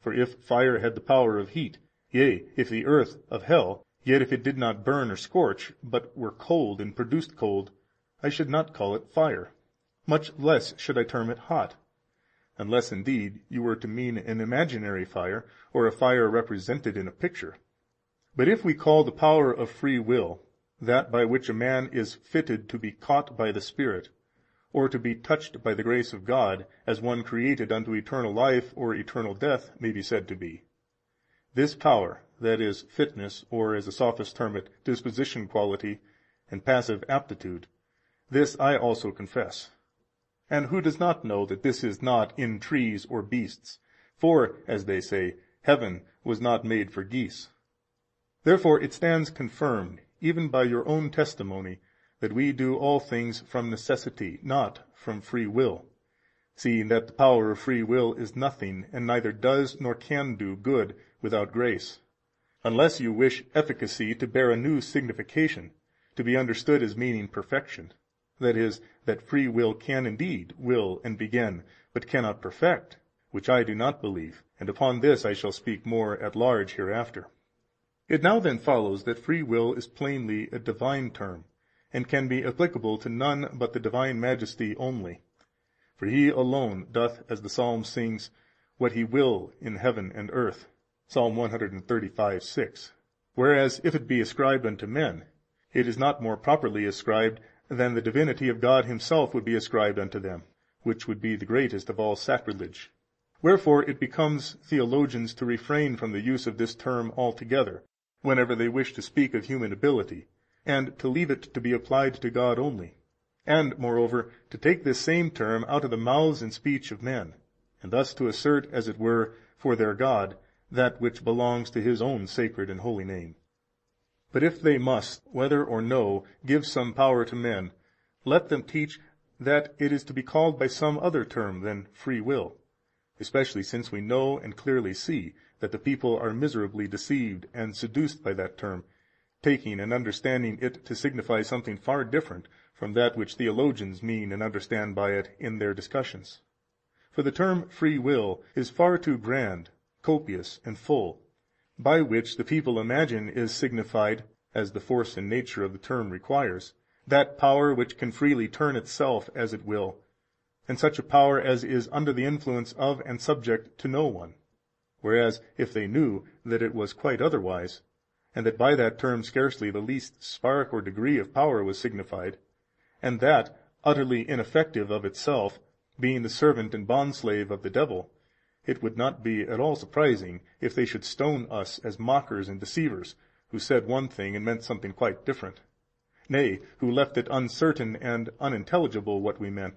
For if fire had the power of heat, yea, if the earth of hell, yet if it did not burn or scorch, but were cold and produced cold, I should not call it fire, much less should I term it hot, unless indeed you were to mean an imaginary fire, or a fire represented in a picture. But if we call the power of free will that by which a man is fitted to be caught by the Spirit, or to be touched by the grace of God, as one created unto eternal life or eternal death may be said to be, this power, that is, fitness, or as the sophists term it, disposition quality, and passive aptitude, this I also confess. And who does not know that this is not in trees or beasts? For, as they say, heaven was not made for geese. Therefore it stands confirmed, even by your own testimony, that we do all things from necessity, not from free will, seeing that the power of free will is nothing, and neither does nor can do good without grace, unless you wish efficacy to bear a new signification, to be understood as meaning perfection, that is, that free will can indeed will and begin, but cannot perfect, which I do not believe, and upon this I shall speak more at large hereafter. It now then follows that free will is plainly a divine term, and can be applicable to none but the divine majesty only. For he alone doth, as the psalm sings, what he will in heaven and earth, Psalm one thirty-five, six. Whereas if it be ascribed unto men, it is not more properly ascribed than the divinity of God himself would be ascribed unto them, which would be the greatest of all sacrilege. Wherefore it becomes theologians to refrain from the use of this term altogether, whenever they wish to speak of human ability, and to leave it to be applied to God only, and, moreover, to take this same term out of the mouths and speech of men, and thus to assert, as it were, for their God, that which belongs to his own sacred and holy name. But if they must, whether or no, give some power to men, let them teach that it is to be called by some other term than free will, especially since we know and clearly see that the people are miserably deceived and seduced by that term, taking and understanding it to signify something far different from that which theologians mean and understand by it in their discussions. For the term free will is far too grand, copious, and full, by which the people imagine is signified, as the force and nature of the term requires, that power which can freely turn itself as it will, and such a power as is under the influence of and subject to no one. Whereas if they knew that it was quite otherwise, and that by that term scarcely the least spark or degree of power was signified, and that utterly ineffective of itself, being the servant and bondslave of the devil, it would not be at all surprising if they should stone us as mockers and deceivers, who said one thing and meant something quite different, nay, who left it uncertain and unintelligible what we meant.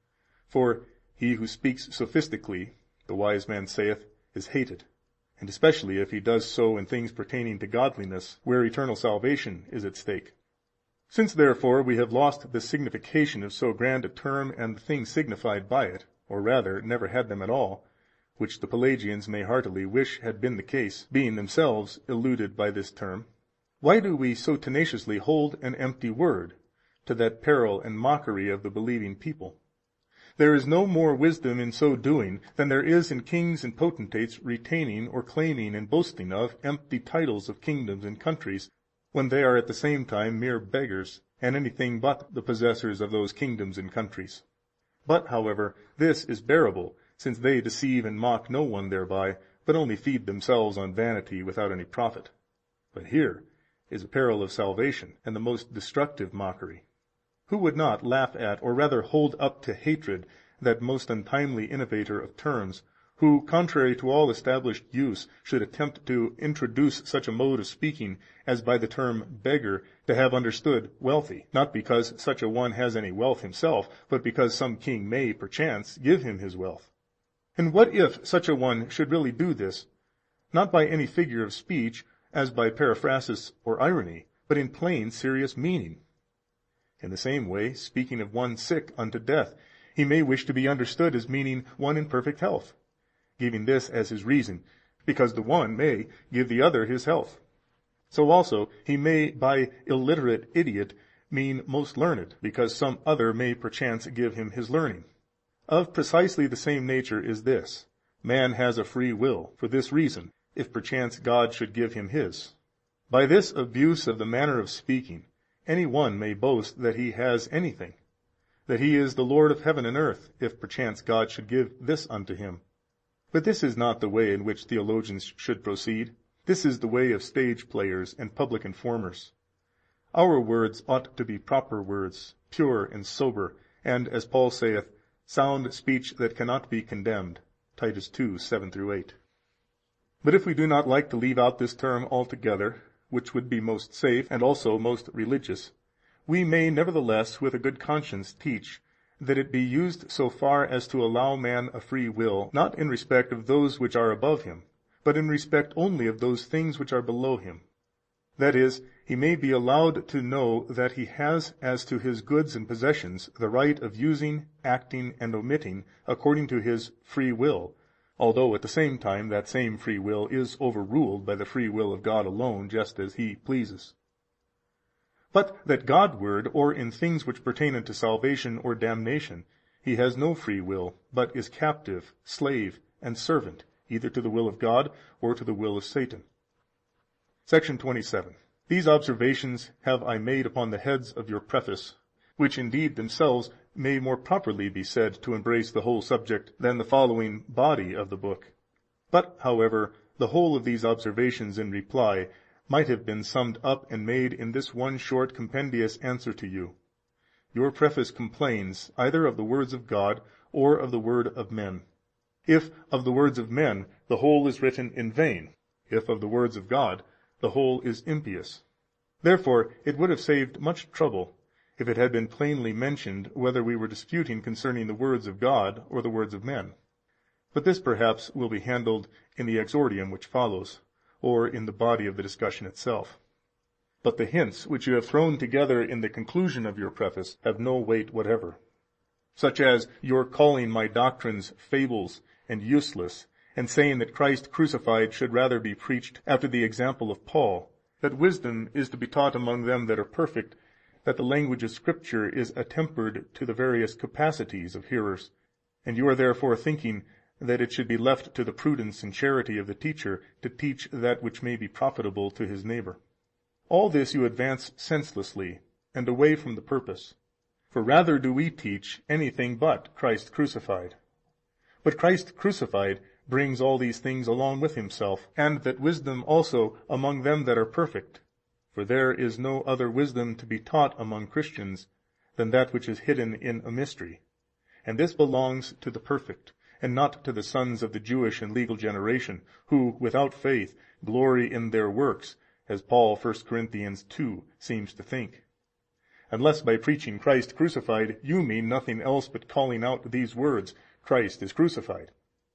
For he who speaks sophistically, the wise man saith, is hated, and especially if he does so in things pertaining to godliness, where eternal salvation is at stake. Since therefore we have lost the signification of so grand a term and the things signified by it, or rather never had them at all, which the Pelagians may heartily wish had been the case, being themselves illuded by this term, why do we so tenaciously hold an empty word, to that peril and mockery of the believing people? There is no more wisdom in so doing than there is in kings and potentates retaining or claiming and boasting of empty titles of kingdoms and countries, when they are at the same time mere beggars, and anything but the possessors of those kingdoms and countries. But, however, this is bearable, since they deceive and mock no one thereby, but only feed themselves on vanity without any profit. But here is a peril of salvation, and the most destructive mockery. Who would not laugh at, or rather hold up to hatred, that most untimely innovator of terms, who, contrary to all established use, should attempt to introduce such a mode of speaking as by the term beggar to have understood wealthy, not because such a one has any wealth himself, but because some king may, perchance, give him his wealth? And what if such a one should really do this, not by any figure of speech, as by periphrasis or irony, but in plain serious meaning? In the same way, speaking of one sick unto death, he may wish to be understood as meaning one in perfect health, giving this as his reason, because the one may give the other his health. So also he may by illiterate idiot mean most learned, because some other may perchance give him his learning. Of precisely the same nature is this, Man has a free will for this reason, if perchance God should give him his. By this abuse of the manner of speaking, any one may boast that he has anything, that he is the Lord of heaven and earth, if perchance God should give this unto him. But this is not the way in which theologians should proceed. This is the way of stage players and public informers. Our words ought to be proper words, pure and sober, and, as Paul saith, sound speech that cannot be condemned. Titus two, seven through eight. But if we do not like to leave out this term altogether, which would be most safe and also most religious, we may nevertheless with a good conscience teach that it be used so far as to allow man a free will, not in respect of those which are above him, but in respect only of those things which are below him. That is, he may be allowed to know that he has as to his goods and possessions the right of using, acting, and omitting according to his free will, although at the same time that same free will is overruled by the free will of God alone, just as He pleases. But that God-ward, or in things which pertain unto salvation or damnation, he has no free will, but is captive, slave, and servant, either to the will of God or to the will of Satan. Section twenty-seven. These observations have I made upon the heads of your preface, which indeed themselves may more properly be said to embrace the whole subject than the following body of the book. But, however, the whole of these observations in reply might have been summed up and made in this one short compendious answer to you. Your preface complains either of the words of God or of the word of men. If of the words of men, the whole is written in vain; if of the words of God, the whole is impious. Therefore it would have saved much trouble if it had been plainly mentioned whether we were disputing concerning the words of God or the words of men. But this perhaps will be handled in the exordium which follows, or in the body of the discussion itself. But the hints which you have thrown together in the conclusion of your preface have no weight whatever, such as your calling my doctrines fables and useless, and saying that Christ crucified should rather be preached after the example of Paul, that wisdom is to be taught among them that are perfect, that the language of Scripture is attempered to the various capacities of hearers, and you are therefore thinking that it should be left to the prudence and charity of the teacher to teach that which may be profitable to his neighbor. All this you advance senselessly and away from the purpose. For rather do we teach anything but Christ crucified. But Christ crucified brings all these things along with himself, and that wisdom also among them that are perfect. For there is no other wisdom to be taught among Christians than that which is hidden in a mystery, and this belongs to the perfect, and not to the sons of the Jewish and legal generation, who without faith glory in their works, as Paul, First Corinthians two, seems to think. Unless by preaching Christ crucified you mean nothing else but calling out these words, Christ is crucified.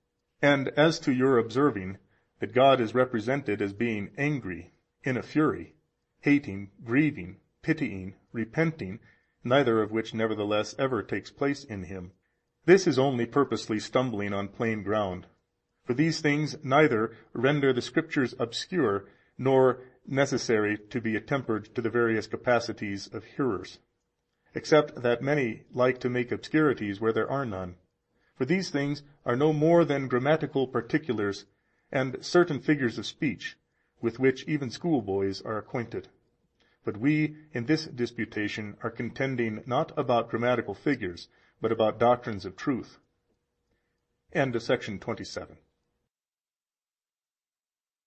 And as to your observing that God is represented as being angry, in a fury, hating, grieving, pitying, repenting, neither of which nevertheless ever takes place in him, this is only purposely stumbling on plain ground. For these things neither render the Scriptures obscure, nor necessary to be attempered to the various capacities of hearers, except that many like to make obscurities where there are none. For these things are no more than grammatical particulars and certain figures of speech, with which even schoolboys are acquainted. But we in this disputation are contending not about grammatical figures, but about doctrines of truth. End of section twenty-seven.